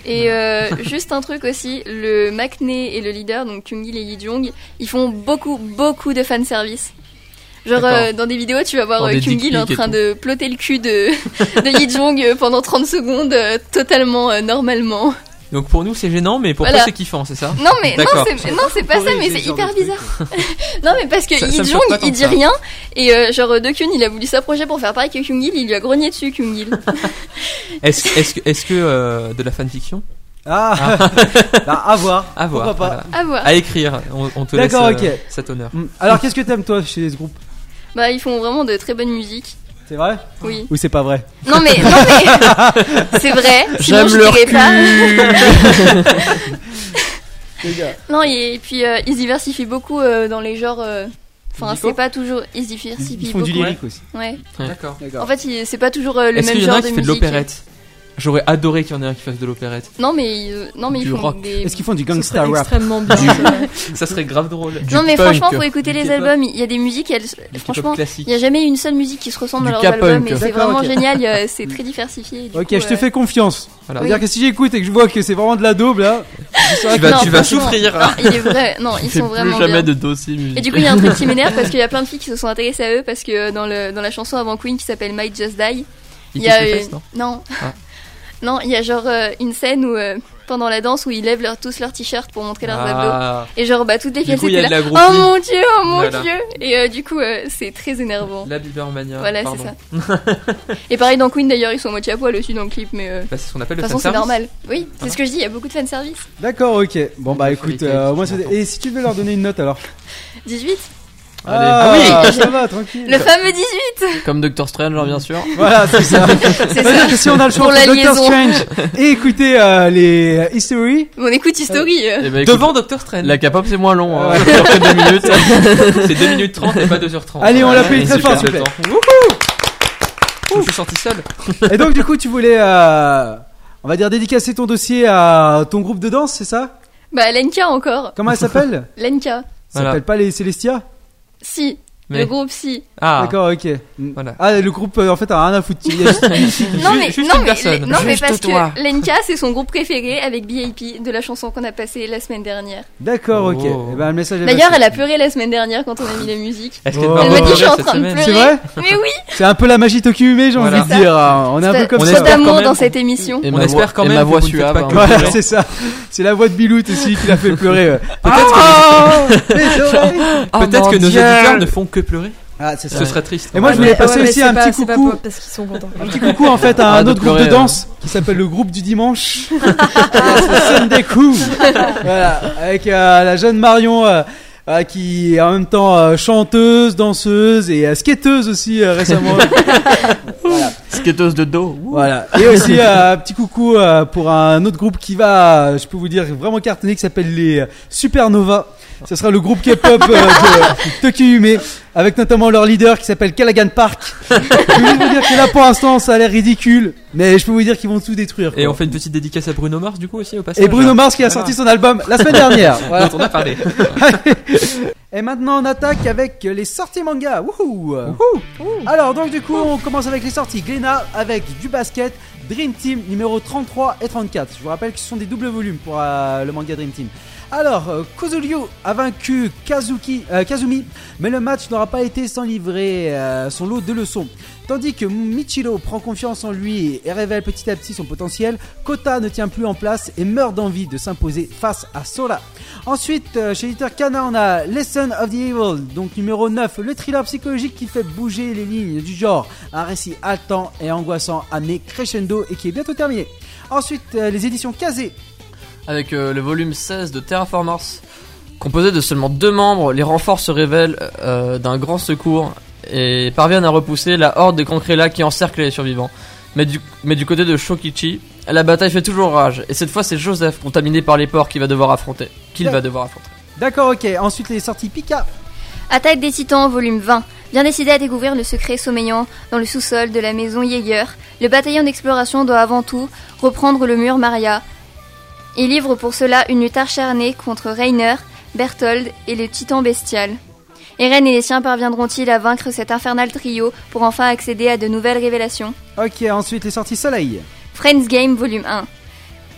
Et euh, juste un truc aussi, le Maknae et le leader, donc Kyungil et Lee Jong, ils font beaucoup, beaucoup de fanservice. Genre euh, dans des vidéos, tu vas voir euh, Kyungil en train de plotter le cul de, de Lee Jong euh, pendant trente secondes, euh, totalement euh, normalement. Donc pour nous c'est gênant, mais pour Voilà. toi c'est kiffant, c'est ça? Non mais non D'accord. c'est, non, c'est pas ça, mais c'est hyper bizarre. Non mais parce que Ça- ça Lee me Jong choque pas tant il que dit ça. rien et euh, genre Dekyun il a voulu s'approcher pour faire pareil que Kyungil, il lui a grogné dessus Kyungil. Est-ce, est-ce que, est-ce que euh, de la fanfiction? Ah, bah, à voir. À voir. Pourquoi pas. voilà. À voir. À écrire, on, on te laisse D'accord, euh, ok. cet honneur. Mm. Alors, qu'est-ce que t'aimes toi chez ce groupe? Bah ils font vraiment de très bonne musique. C'est vrai? Oui. Ou c'est pas vrai? Non mais non mais c'est vrai. Sinon J'aime je leur dirais cul. pas. Les gars. Non et, et puis euh, ils se diversifient beaucoup euh, dans les genres. euh, Enfin Musicaux c'est pas toujours ils se diversifient Ils font beaucoup. du lyrique aussi. Ouais. D'accord. D'accord. En fait il- c'est pas toujours euh, le Est-ce même qu'il y en a genre un de qui fait de musique. l'opérette? J'aurais adoré qu'il y en ait un qui fasse de l'opérette. Non mais ils- non mais Du ils font rock. des. Est-ce qu'ils font du Ce gangsta serait rap? extrêmement bien. Ça serait grave drôle. Non mais punk. franchement faut écouter Du les K-pop. albums. Il y a des musiques. Elles... Du Franchement K-pop classique. il y a jamais eu une seule musique qui se ressemble Du dans leurs K-punk. albums et c'est D'accord, vraiment ok. génial. il y a- C'est très diversifié. et du Ok, coup, je te euh, fais confiance. Voilà. C'est-à-dire que si j'écoute et que je vois que c'est vraiment de la daube là, Tu vas, Non, tu vas franchement, souffrir. Non, il est vrai. Non, ils Il fait sont plus vraiment jamais bien. de dossier Et musical. du coup, il y a un truc qui m'énerve parce qu'il y a plein de filles qui se sont intéressées à eux parce que dans, le, dans la chanson avant Queen qui s'appelle Might Just Die, Il il y a touche les euh, fesses, non? non, Ah. non, il y a genre euh, une scène où euh, pendant la danse où ils lèvent leur, tous leurs t-shirts pour montrer leurs abdos Ah. et genre bah toutes les Du filles coup, il y étaient a de là. la Oh groupie. mon dieu, oh mon Voilà. dieu. Et euh, du coup, euh, c'est très énervant. La Bibermania. Voilà, pardon. c'est ça. Et pareil dans Queen d'ailleurs, ils sont moitié à poil aussi dans le clip, mais euh, de Bah, c'est ce qu'on appelle toute le façon c'est fanservice. normal. Oui, c'est ce que je dis. Il y a beaucoup de fanservice. d'accord, ok. Bon bah Il faut écoute, les euh, cases, moi tu c'est- m'entends. et si tu devais leur donner une note alors? dix-huit. Allez. Ah oui. ça va, tranquille. Le fameux dix-huit. Comme Doctor Strange, hein, bien sûr. Voilà, c'est ça. C'est C'est-à-dire ça. que si on a le choix Pour la entre Doctor liaison. Strange et écouter euh, les euh, History, On écoute History. euh. Eh ben, écoute, Devant Doctor Strange. la K-pop c'est moins long. Hein. Ouais. Ça dure que deux minutes. C'est deux minutes trente et pas deux heures trente. Allez, on l'appelle Et très super fort, s'il vous plaît. le temps. Je me suis sorti seul. et donc du coup tu voulais, euh, on va dire dédicacer ton dossier à ton groupe de danse, c'est ça? Bah Lenka encore. Comment elle s'appelle? Lenka. Ça Voilà. s'appelle pas les Célestia? Si. Mais- Le groupe si. Ah. D'accord, ok. Voilà. Ah, le groupe euh, en fait a rien à foutre. Il y a juste- Non mais juste non une mais personne. non mais Juste parce toi. que Lenka c'est son groupe préféré avec B A P de la chanson qu'on a passée la semaine dernière. D'accord, ok. Oh. Eh ben, le message est D'ailleurs passé. elle a pleuré la semaine dernière quand on a mis la musique. Est-ce qu'elle Oh. va Elle m'a dit je repleurer suis en cette train de semaine pleurer. C'est vrai? Mais oui. C'est un peu la magie Tokiume, j'ai Voilà. envie de C'est dire. hein. On est un peu T'as- comme On Trop ça. espère quand d'amour même dans qu'on- cette émission. Et On ma espère voix- quand et même ma que voix vous ne faites suave. pas hein. comme- Voilà, pleurer. c'est ça. C'est la voix de Bilout aussi qui l'a fait pleurer. euh. Peut-être Ah, mes oreilles. Oh, que, peut-être mon que nos Dieu. auditeurs ne font que pleurer. Ah, c'est ça. Ce serait triste. Et moi, je Ouais, voulais mais- passer ouais, mais aussi c'est un pas- petit c'est pas coucou. pour- parce qu'ils sont contents. Un petit coucou en fait à un Arrête de autre groupe de pleurer, danse qui s'appelle le groupe du dimanche. C'est Sunday Crew. Voilà, avec euh, la jeune Marion euh, euh, qui est en même temps euh, chanteuse, danseuse et euh, skateuse aussi euh, récemment. Voilà. Skateuse de dos. Ouh. Voilà. Et aussi euh, un petit coucou euh, pour un autre groupe qui va, euh, je peux vous dire, vraiment cartonner, qui s'appelle les euh, Supernova. Ce sera le groupe K-pop euh, de Tokiume, avec notamment leur leader qui s'appelle Callaghan Park. Je peux vous dire que là pour l'instant ça a l'air ridicule, mais je peux vous dire qu'ils vont tout détruire. Et quoi. on fait une petite dédicace à Bruno Mars du coup aussi au passage. Et Bruno Mars qui a Voilà. sorti son album la semaine dernière. Voilà. Dont on a parlé. Et maintenant on attaque avec les sorties manga. Wouhou. Alors donc du coup on commence avec les sorties Glénat avec du basket, Dream Team numéro trente-trois et trente-quatre. Je vous rappelle que ce sont des doubles volumes pour euh, le manga Dream Team. Alors, euh, Kozuryu a vaincu Kazuki, euh, Kazumi, mais le match n'aura pas été sans livrer euh, son lot de leçons. Tandis que Michiro prend confiance en lui et révèle petit à petit son potentiel, Kota ne tient plus en place et meurt d'envie de s'imposer face à Sora. Ensuite, euh, chez l'éditeur Kana, on a Lesson of the Evil, donc numéro neuf, le thriller psychologique qui fait bouger les lignes du genre, un récit haletant et angoissant amené crescendo et qui est bientôt terminé. Ensuite, euh, les éditions Kazé. Avec euh, le volume seize de Terraformers. Composé de seulement deux membres, les renforts se révèlent euh, d'un grand secours et parviennent à repousser la horde des Cancrella qui encercle les survivants. Mais du, mais du côté de Shokichi, la bataille fait toujours rage et cette fois c'est Joseph, contaminé par les porcs, qui va devoir affronter. Qu'il va devoir affronter. D'accord, ok. Ensuite, les sorties Pika. Attaque des Titans, volume vingt. Bien décidé à découvrir le secret sommeillant dans le sous-sol de la maison Jaeger, le bataillon d'exploration doit avant tout reprendre le mur Maria. Il livre pour cela une lutte acharnée contre Reiner, Berthold et le Titan bestial. Eren et les siens parviendront-ils à vaincre cet infernal trio pour enfin accéder à de nouvelles révélations? Ok, ensuite les sorties Soleil. Friends Game, volume un.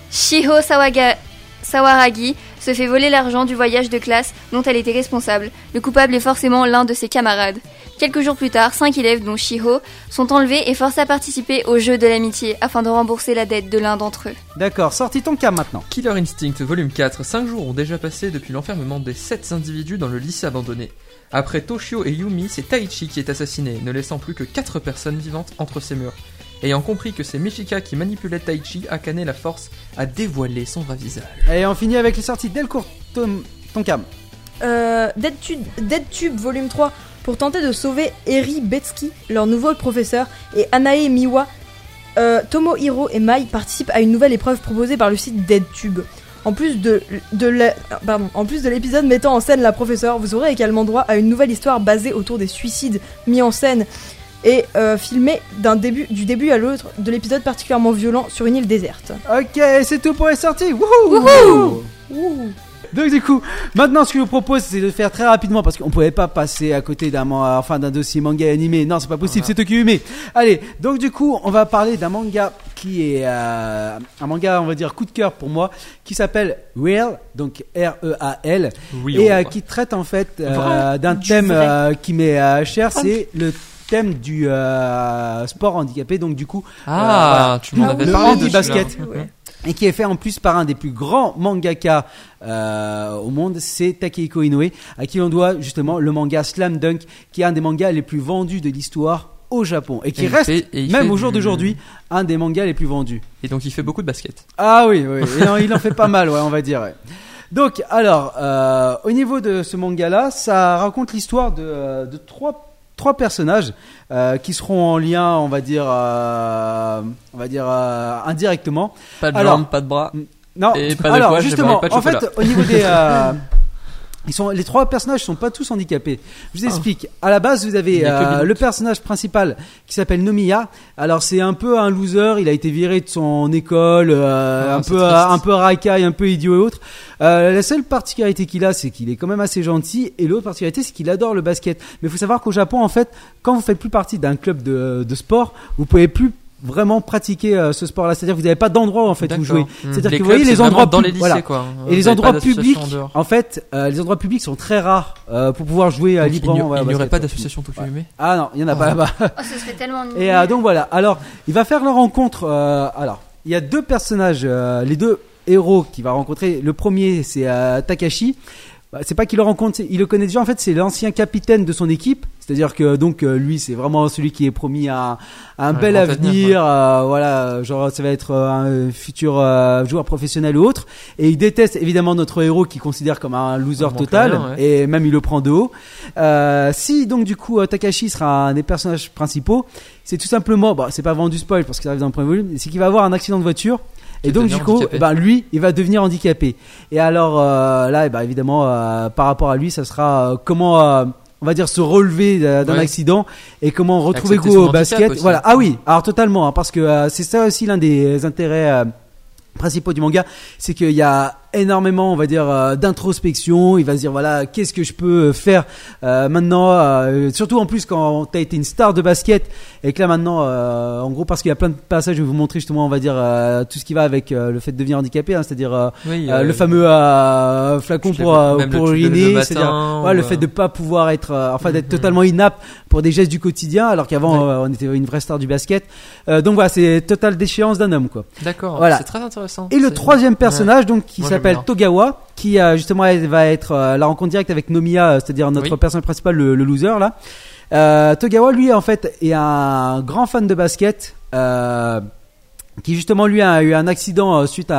Shiho Sawaga... Sawaragi se fait voler l'argent du voyage de classe dont elle était responsable. Le coupable est forcément l'un de ses camarades. Quelques jours plus tard, cinq élèves, dont Shiho, sont enlevés et forcés à participer au jeu de l'amitié afin de rembourser la dette de l'un d'entre eux. D'accord, sortis ton cas maintenant. Killer Instinct, volume quatre. Cinq jours ont déjà passé depuis l'enfermement des sept individus dans le lycée abandonné. Après Toshio et Yumi, c'est Taichi qui est assassiné, ne laissant plus que quatre personnes vivantes entre ses murs. Ayant compris que c'est Michika qui manipulait Taichi, Akane la force à dévoiler son vrai visage. Et on finit avec les sorties Delcourt, ton, ton cam. Euh, DeadTube, DeadTube volume trois. Pour tenter de sauver Eri Betsuki, leur nouveau professeur, et Anae Miwa, euh, Tomohiro et Mai participent à une nouvelle épreuve proposée par le site DeadTube. En plus de, de la- pardon, en plus de l'épisode mettant en scène la professeure, vous aurez également droit à une nouvelle histoire basée autour des suicides mis en scène et euh, filmée d'un début, du début à l'autre de l'épisode particulièrement violent sur une île déserte. Ok, c'est tout pour les sorties. Wouhou Wouhou. Donc du coup, maintenant ce que je vous propose c'est de faire très rapidement parce qu'on pouvait pas passer à côté d'un man- enfin d'un dossier manga et animé. Non, c'est pas possible, c'est occupé. Allez, donc du coup, on va parler d'un manga qui est euh, un manga, on va dire coup de cœur pour moi, qui s'appelle Real, donc R E A L, Oui, et euh, qui traite en fait euh, d'un Du thème vrai. euh, qui m'est euh, cher, c'est le thème du euh, sport handicapé. Donc du coup, Ah, tu m'en Ah avais oui. parlé Le de handi-basket. celui-là. Ouais. et qui est fait en plus par un des plus grands mangaka euh, au monde, c'est Takehiko Inoue, à qui on doit justement le manga Slam Dunk, qui est un des mangas les plus vendus de l'histoire au Japon et qui Et il reste fait- et il même fait au jour du- d'aujourd'hui un des mangas les plus vendus. Et donc il fait beaucoup de basket. Ah oui, oui, et non, il en fait pas mal, ouais, on va dire. Ouais. Donc, alors, euh, au niveau de ce manga-là, ça raconte l'histoire de, de trois trois personnages euh, qui seront en lien, on va dire, euh, on va dire euh, indirectement. Pas de Alors- jambes, pas de bras. Non, Et pas de alors poche, et justement, pas de en fait, chocolat. au niveau des, euh, ils sont, les trois personnages sont pas tous handicapés. Je vous explique. À la base, vous avez Il y a que euh, Binook. le personnage principal qui s'appelle Nomiya. Alors c'est un peu un loser. Il a été viré de son école, euh, Ah, un c'est peu, triste. euh, un peu racaille, un peu idiot et autres. Euh, la seule particularité qu'il a, c'est qu'il est quand même assez gentil. Et l'autre particularité, c'est qu'il adore le basket. Mais il faut savoir qu'au Japon, en fait, quand vous faites plus partie d'un club de, de sport, vous pouvez plus vraiment pratiquer euh, ce sport-là. C'est-à-dire que vous n'avez pas d'endroit en fait où D'accord. jouer. Mmh. C'est-à-dire Les que vous voyez clubs, les c'est endroits vraiment dans les pub- lycées, voilà. quoi. Et les Vous avez endroits pas d'association publics, en dehors. en fait, euh, les endroits publics sont très rares euh, pour pouvoir jouer euh, Donc, il librement. n'y ouais, il n'y aurait basket, pas ouais. d'association Tokyo Ume. Ah non, il y en a pas Oh. là-bas. Oh, ça se fait tellement nul. Et euh, donc voilà. Alors, il va faire la rencontre. euh, alors, il y a deux personnages, euh, les deux héros qu'il va rencontrer. Le premier, c'est euh, Takashi. Bah, c'est pas qu'il le rencontre, c'est- il le connaît déjà. En fait, c'est l'ancien capitaine de son équipe. C'est-à-dire que donc euh, lui, c'est vraiment celui qui est promis à, à un Un bel grand avenir. avenir, euh, voilà, genre ça va être euh, un futur euh, joueur professionnel ou autre. Et il déteste évidemment notre héros qui considère comme un loser Un manque total. rien, ouais. Et même il le prend de haut. Euh, si donc du coup euh, Takashi sera un des personnages principaux, c'est tout simplement, bon, c'est pas vendu spoil parce que ça arrive dans le premier volume, c'est qu'il va avoir un accident de voiture. Et Il donc va du devenir coup, handicapé. eh ben, lui, il va devenir handicapé. Et alors euh, là, eh ben, évidemment, euh, par rapport à lui, ça sera euh, comment, euh, on va dire, se relever d'un d'un Ouais. accident et comment retrouver Accepter goût son au handicap basket. aussi. Voilà. Ah oui, alors totalement, hein, parce que euh, c'est ça aussi l'un des intérêts euh, principaux du manga, c'est qu'il y a énormément, on va dire, euh, d'introspection. Il va se dire voilà, qu'est-ce que je peux faire euh, maintenant, euh, surtout en plus quand t'as été une star de basket et que là maintenant, euh, en gros, parce qu'il y a plein de passages, je vais vous montrer justement, on va dire, euh, tout ce qui va avec euh, le fait de devenir handicapé, hein, c'est-à-dire euh, Oui, euh, euh, le fameux euh, flacon je l'ai pour vu. euh, Même le pour truc de lever uriner, le c'est-à-dire matin, ouais, le ou, fait euh, de pas pouvoir être, euh, enfin d'être Mhm. totalement inapte pour des gestes du quotidien, alors qu'avant Ouais. euh, on était une vraie star du basket. Euh, donc voilà, c'est totale déchéance d'un homme quoi. D'accord. Voilà. C'est très intéressant. Et le C'est- troisième personnage, donc, qui Moi, j'aime s'appelle bien. Togawa, qui euh, justement elle va être euh, la rencontre directe avec Nomiya, euh, c'est-à-dire notre Oui. personnage principal, le, le loser là. Euh, Togawa, lui, en fait, est un grand fan de basket. Euh, qui justement lui a eu un accident euh, suite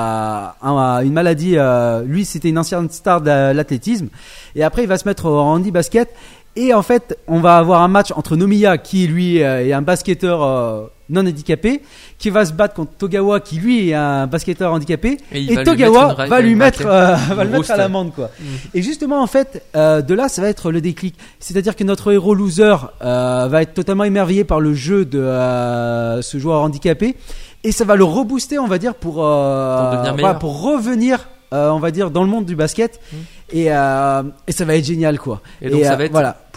à, à une maladie. Euh, lui, c'était une ancienne star de l'athlétisme. Et après, il va se mettre au handi basket. Et en fait, on va avoir un match entre Nomiya, qui lui euh, est un basketteur euh, non handicapé, qui va se battre contre Togawa, qui lui est un basketteur handicapé. Et il Et va lui Togawa mettre une ra- va lui une mettre, raquette. euh, va le Une mettre à rouste. l'amende quoi. Mhm. Et justement en fait, euh, de là, ça va être le déclic. C'est-à-dire que notre héros loser euh, va être totalement émerveillé par le jeu de euh, ce joueur handicapé, et ça va le rebooster, on va dire, pour euh, Pour devenir voilà, meilleur. pour revenir, euh, on va dire, dans le monde du basket. Mhm. Et, euh, et ça va être génial quoi. Et donc euh, ça va être voilà. pour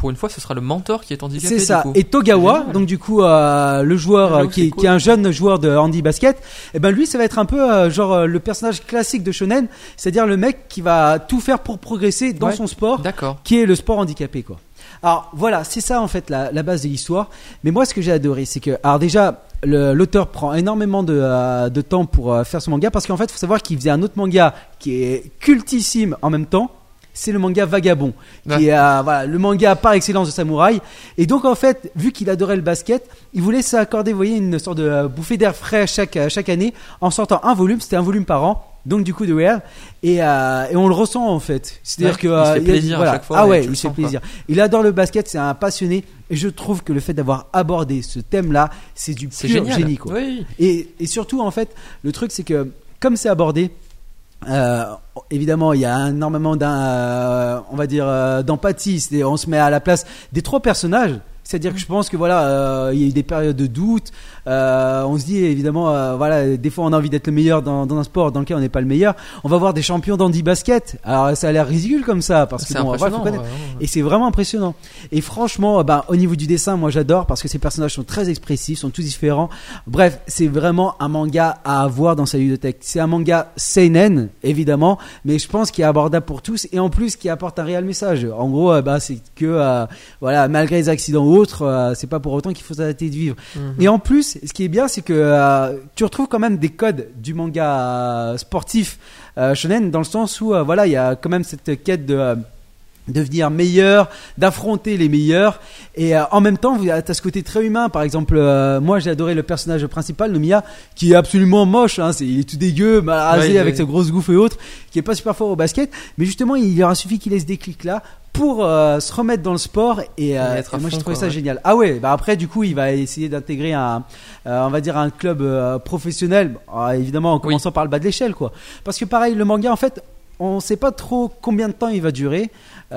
pour une fois, ce sera le mentor qui est handicapé. C'est ça. Du coup. Et Togawa, Génial. donc du coup, euh, le joueur euh, J'avoue, qui, c'est est, cool. qui est un jeune joueur de handi basket, et ben lui, ça va être un peu euh, genre euh, le personnage classique de shonen, c'est-à-dire le mec qui va tout faire pour progresser dans Ouais. son sport, D'accord. qui est le sport handicapé, quoi. Alors voilà, c'est ça en fait la, la base de l'histoire. Mais moi, ce que j'ai adoré, c'est que, alors déjà, le- l'auteur prend énormément de, euh, de temps pour euh, faire ce manga, parce qu'en fait, il faut savoir qu'il faisait un autre manga qui est cultissime en même temps. C'est le manga Vagabond, qui Ouais. est euh, voilà, le manga par excellence de samouraï. Et donc en fait, vu qu'il adorait le basket, il voulait s'accorder, vous voyez, une sorte de euh, bouffée d'air frais chaque euh, chaque année en sortant un volume. C'était un volume par an. Donc du coup de Weir et, euh, et on le ressent en fait. C'est-à-dire Ouais, que il se fait euh, y a- plaisir à voilà. chaque fois, Ah mais ouais, tu le il se fait sens, plaisir. Il adore le basket, c'est un passionné. Et je trouve que le fait d'avoir abordé ce thème-là, c'est du C'est pur génial. génie, quoi. Oui. Et, et surtout, en fait, le truc, c'est que comme c'est abordé, euh, évidemment, il y a énormément d'un, euh, on va dire, euh, d'empathie. C'est- On se met à la place des trois personnages. C'est-à-dire que je pense que voilà, euh, il y a eu des périodes de doute. Euh, on se dit évidemment, euh, voilà, des fois on a envie d'être le meilleur dans, dans un sport dans lequel on n'est pas le meilleur. On va voir des champions d'handi basket. Alors ça a l'air ridicule comme ça parce que C'est bon, voilà, faut impressionnant. connaître. ouais, ouais. Et c'est vraiment impressionnant. Et franchement, bah, au niveau du dessin, moi j'adore parce que ces personnages sont très expressifs, sont tous différents. Bref, c'est vraiment un manga à avoir dans sa ludothèque. C'est un manga seinen, évidemment, mais je pense qu'il est abordable pour tous et en plus qui apporte un réel message. En gros, euh, bah, c'est que euh, voilà, malgré les accidents ou autres, euh, c'est pas pour autant qu'il faut s'arrêter de vivre. Mhm. Et en plus, ce qui est bien, c'est que euh, tu retrouves quand même des codes du manga euh, sportif euh, shonen dans le sens où euh, voilà, il y a quand même cette quête de euh, devenir meilleur, d'affronter les meilleurs et euh, en même temps tu as ce côté très humain. Par exemple, euh, moi j'ai adoré le personnage principal, Nomiya, qui est absolument moche, hein, c'est, il est tout dégueu, mal rasé, Ouais, avec ouais. sa grosse gouffe et autres, qui est pas super fort au basket, mais justement il aura suffi qu'il ait ce déclic là pour euh, se remettre dans le sport et, euh, Et être à et moi fond, j'ai trouvé quoi, ça ouais. génial. Ah ouais, bah après du coup il va essayer d'intégrer un euh, on va dire un club euh, professionnel. Alors, évidemment en commençant par le bas de l'échelle, quoi, parce que pareil le manga en fait on sait pas trop combien de temps il va durer.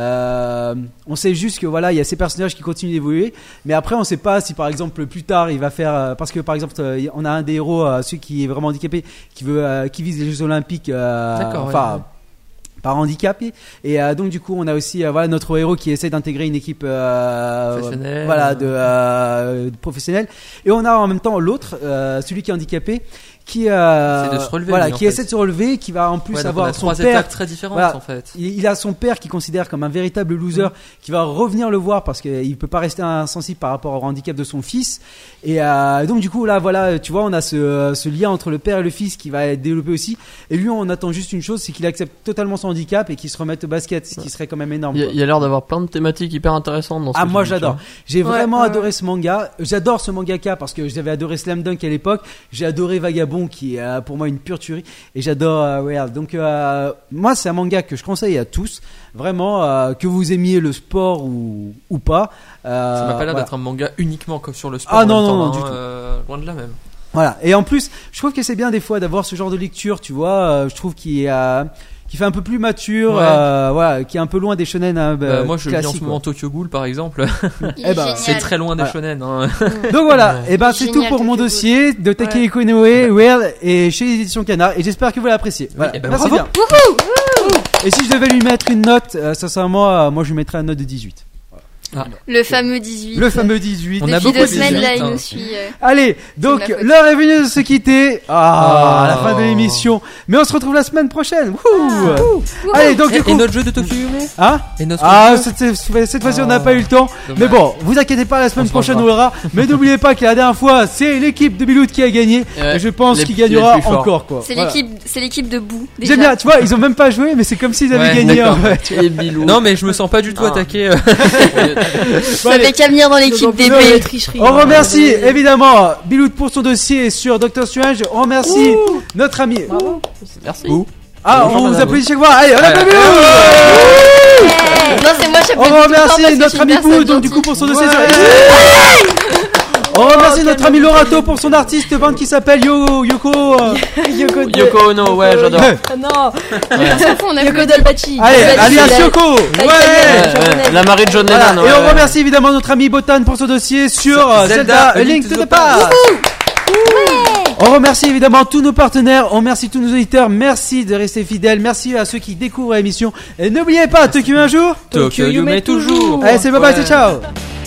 Euh, on sait juste que voilà, il y a ces personnages qui continuent d'évoluer, mais après on sait pas si par exemple plus tard il va faire euh, parce que par exemple euh, on a un des héros, euh, celui qui est vraiment handicapé, qui veut euh, qui vise les Jeux Olympiques, euh, D'accord, enfin ouais. par handicapé, et euh, donc du coup on a aussi euh, voilà notre héros qui essaie d'intégrer une équipe euh, Professionnelle. voilà de, euh, de professionnels, et on a en même temps l'autre, euh, celui qui est handicapé, qui euh, Essaie de se relever, voilà, lui, en qui fait. essaie de se relever, qui va en plus Ouais, donc on avoir a son trois père. étapes très différentes Voilà. en fait. Il, il a son père qui considère comme un véritable loser, qui va revenir le voir parce qu'il peut pas rester insensible par rapport au handicap de son fils. Et euh, donc du coup là voilà, tu vois, on a ce, ce lien entre le père et le fils qui va être développé aussi. Et lui on attend juste une chose, c'est qu'il accepte totalement son handicap et qu'il se remette au basket, ce qui serait quand même énorme. Il y a, quoi. il y a l'air d'avoir plein de thématiques hyper intéressantes dans ce Ah que moi tu dis, j'adore. tu J'ai Ouais, vraiment ouais, adoré ouais. ce manga. J'adore ce mangaka parce que j'avais adoré Slam Dunk à l'époque. J'ai adoré Vagabond qui est euh, pour moi une pure tuerie. Et j'adore euh, Weird. Donc euh, moi c'est un manga que je conseille à tous. Vraiment, euh, que vous aimiez le sport ou, ou pas. Euh, Ça m'a pas l'air voilà. d'être un manga uniquement comme sur le sport. Ah en non, même non, temps, non, hein, du tout. euh, loin de là même. Voilà. Et en plus, je trouve que c'est bien des fois d'avoir ce genre de lecture, tu vois. euh, je trouve qu'il est, euh, qui fait un peu plus mature, Ouais. euh, voilà, qui est un peu loin des shonen hein, Euh, moi je lis en classiques, ce moment Tokyo Ghoul par exemple. Il Eh est ben, génial. C'est très loin des Voilà. shonen. Hein. quoi. Donc voilà. Ouais. Et ben c'est tout Génial, pour mon Tokyo dossier de Takehiko Inoue, Weird et chez les éditions Kana. Et j'espère que vous l'appréciez. Voilà. eh ben, Merci bravo. bien. Et si je devais lui mettre une note, euh, sincèrement, euh, moi je lui mettrais une note de dix-huit. Le fameux dix-huit. Le fameux dix-huit. On a Depuis beaucoup deux de semaines là, il hein. nous suit. euh. Allez, donc ma faute. l'heure est venue de se quitter. Ah, à la Oh. fin de l'émission. Mais on se retrouve la semaine prochaine. Wouhou. Allez, donc Et, du et coup, notre jeu de Tokyo Yume hein Et notre Ah, jeu cette, cette- cette fois-ci on n'a Oh, pas eu le temps. dommage. Mais bon, vous inquiétez pas, la semaine On se prochaine on vengera. l'aura. Mais n'oubliez pas que la dernière fois, c'est l'équipe de Bilout qui a gagné. Ouais, Et je pense les- qu'il les gagnera plus forts. encore quoi. C'est Voilà. l'équipe, c'est l'équipe de bout. Déjà. J'aime bien, tu vois, ils ont même pas joué, mais c'est comme s'ils avaient Ouais, gagné en d'accord. fait. tu vois. Et Bilou. Non mais je me sens pas du tout Ah. attaqué. euh. Bon, Ça allez. fait qu'à venir dans l'équipe des d'épée. tricheries. On remercie évidemment Bilout pour son dossier sur Doctor Strange. On remercie notre ami. Merci. Ouh. Ah, Bonjour, on vous madame. applaudit chaque fois. Allez, on applaudit. Non, c'est moi, j'applaudis On tout le temps remercie parce que notre je suis ami une Bou, personne donc du gentille. coup pour son dossier Ouais. sur... On remercie notre ami Lorato pour son artiste band qui s'appelle Yo Yoko. euh, Yoko, Yoko Ono, ouais, j'adore. ouais. Ah non, On s'en fout, on Yoko applaudit. Dalpachi. Allez, Vas-y, alias vas-y. Yoko. Ouais, Ouais. Ouais, ouais, la Marie de John Voilà. Lennon. Et ouais, on ouais. remercie évidemment notre ami Botan pour son dossier sur euh, Zelda, Zelda, A Link to the Past. On remercie évidemment tous nos partenaires, on remercie tous nos auditeurs, merci de rester fidèles, merci à ceux qui découvrent l'émission. Et n'oubliez pas, Tokyo un jour, Tokyo Yume toujours. Allez, c'est bye bye, Ouais. ciao ciao.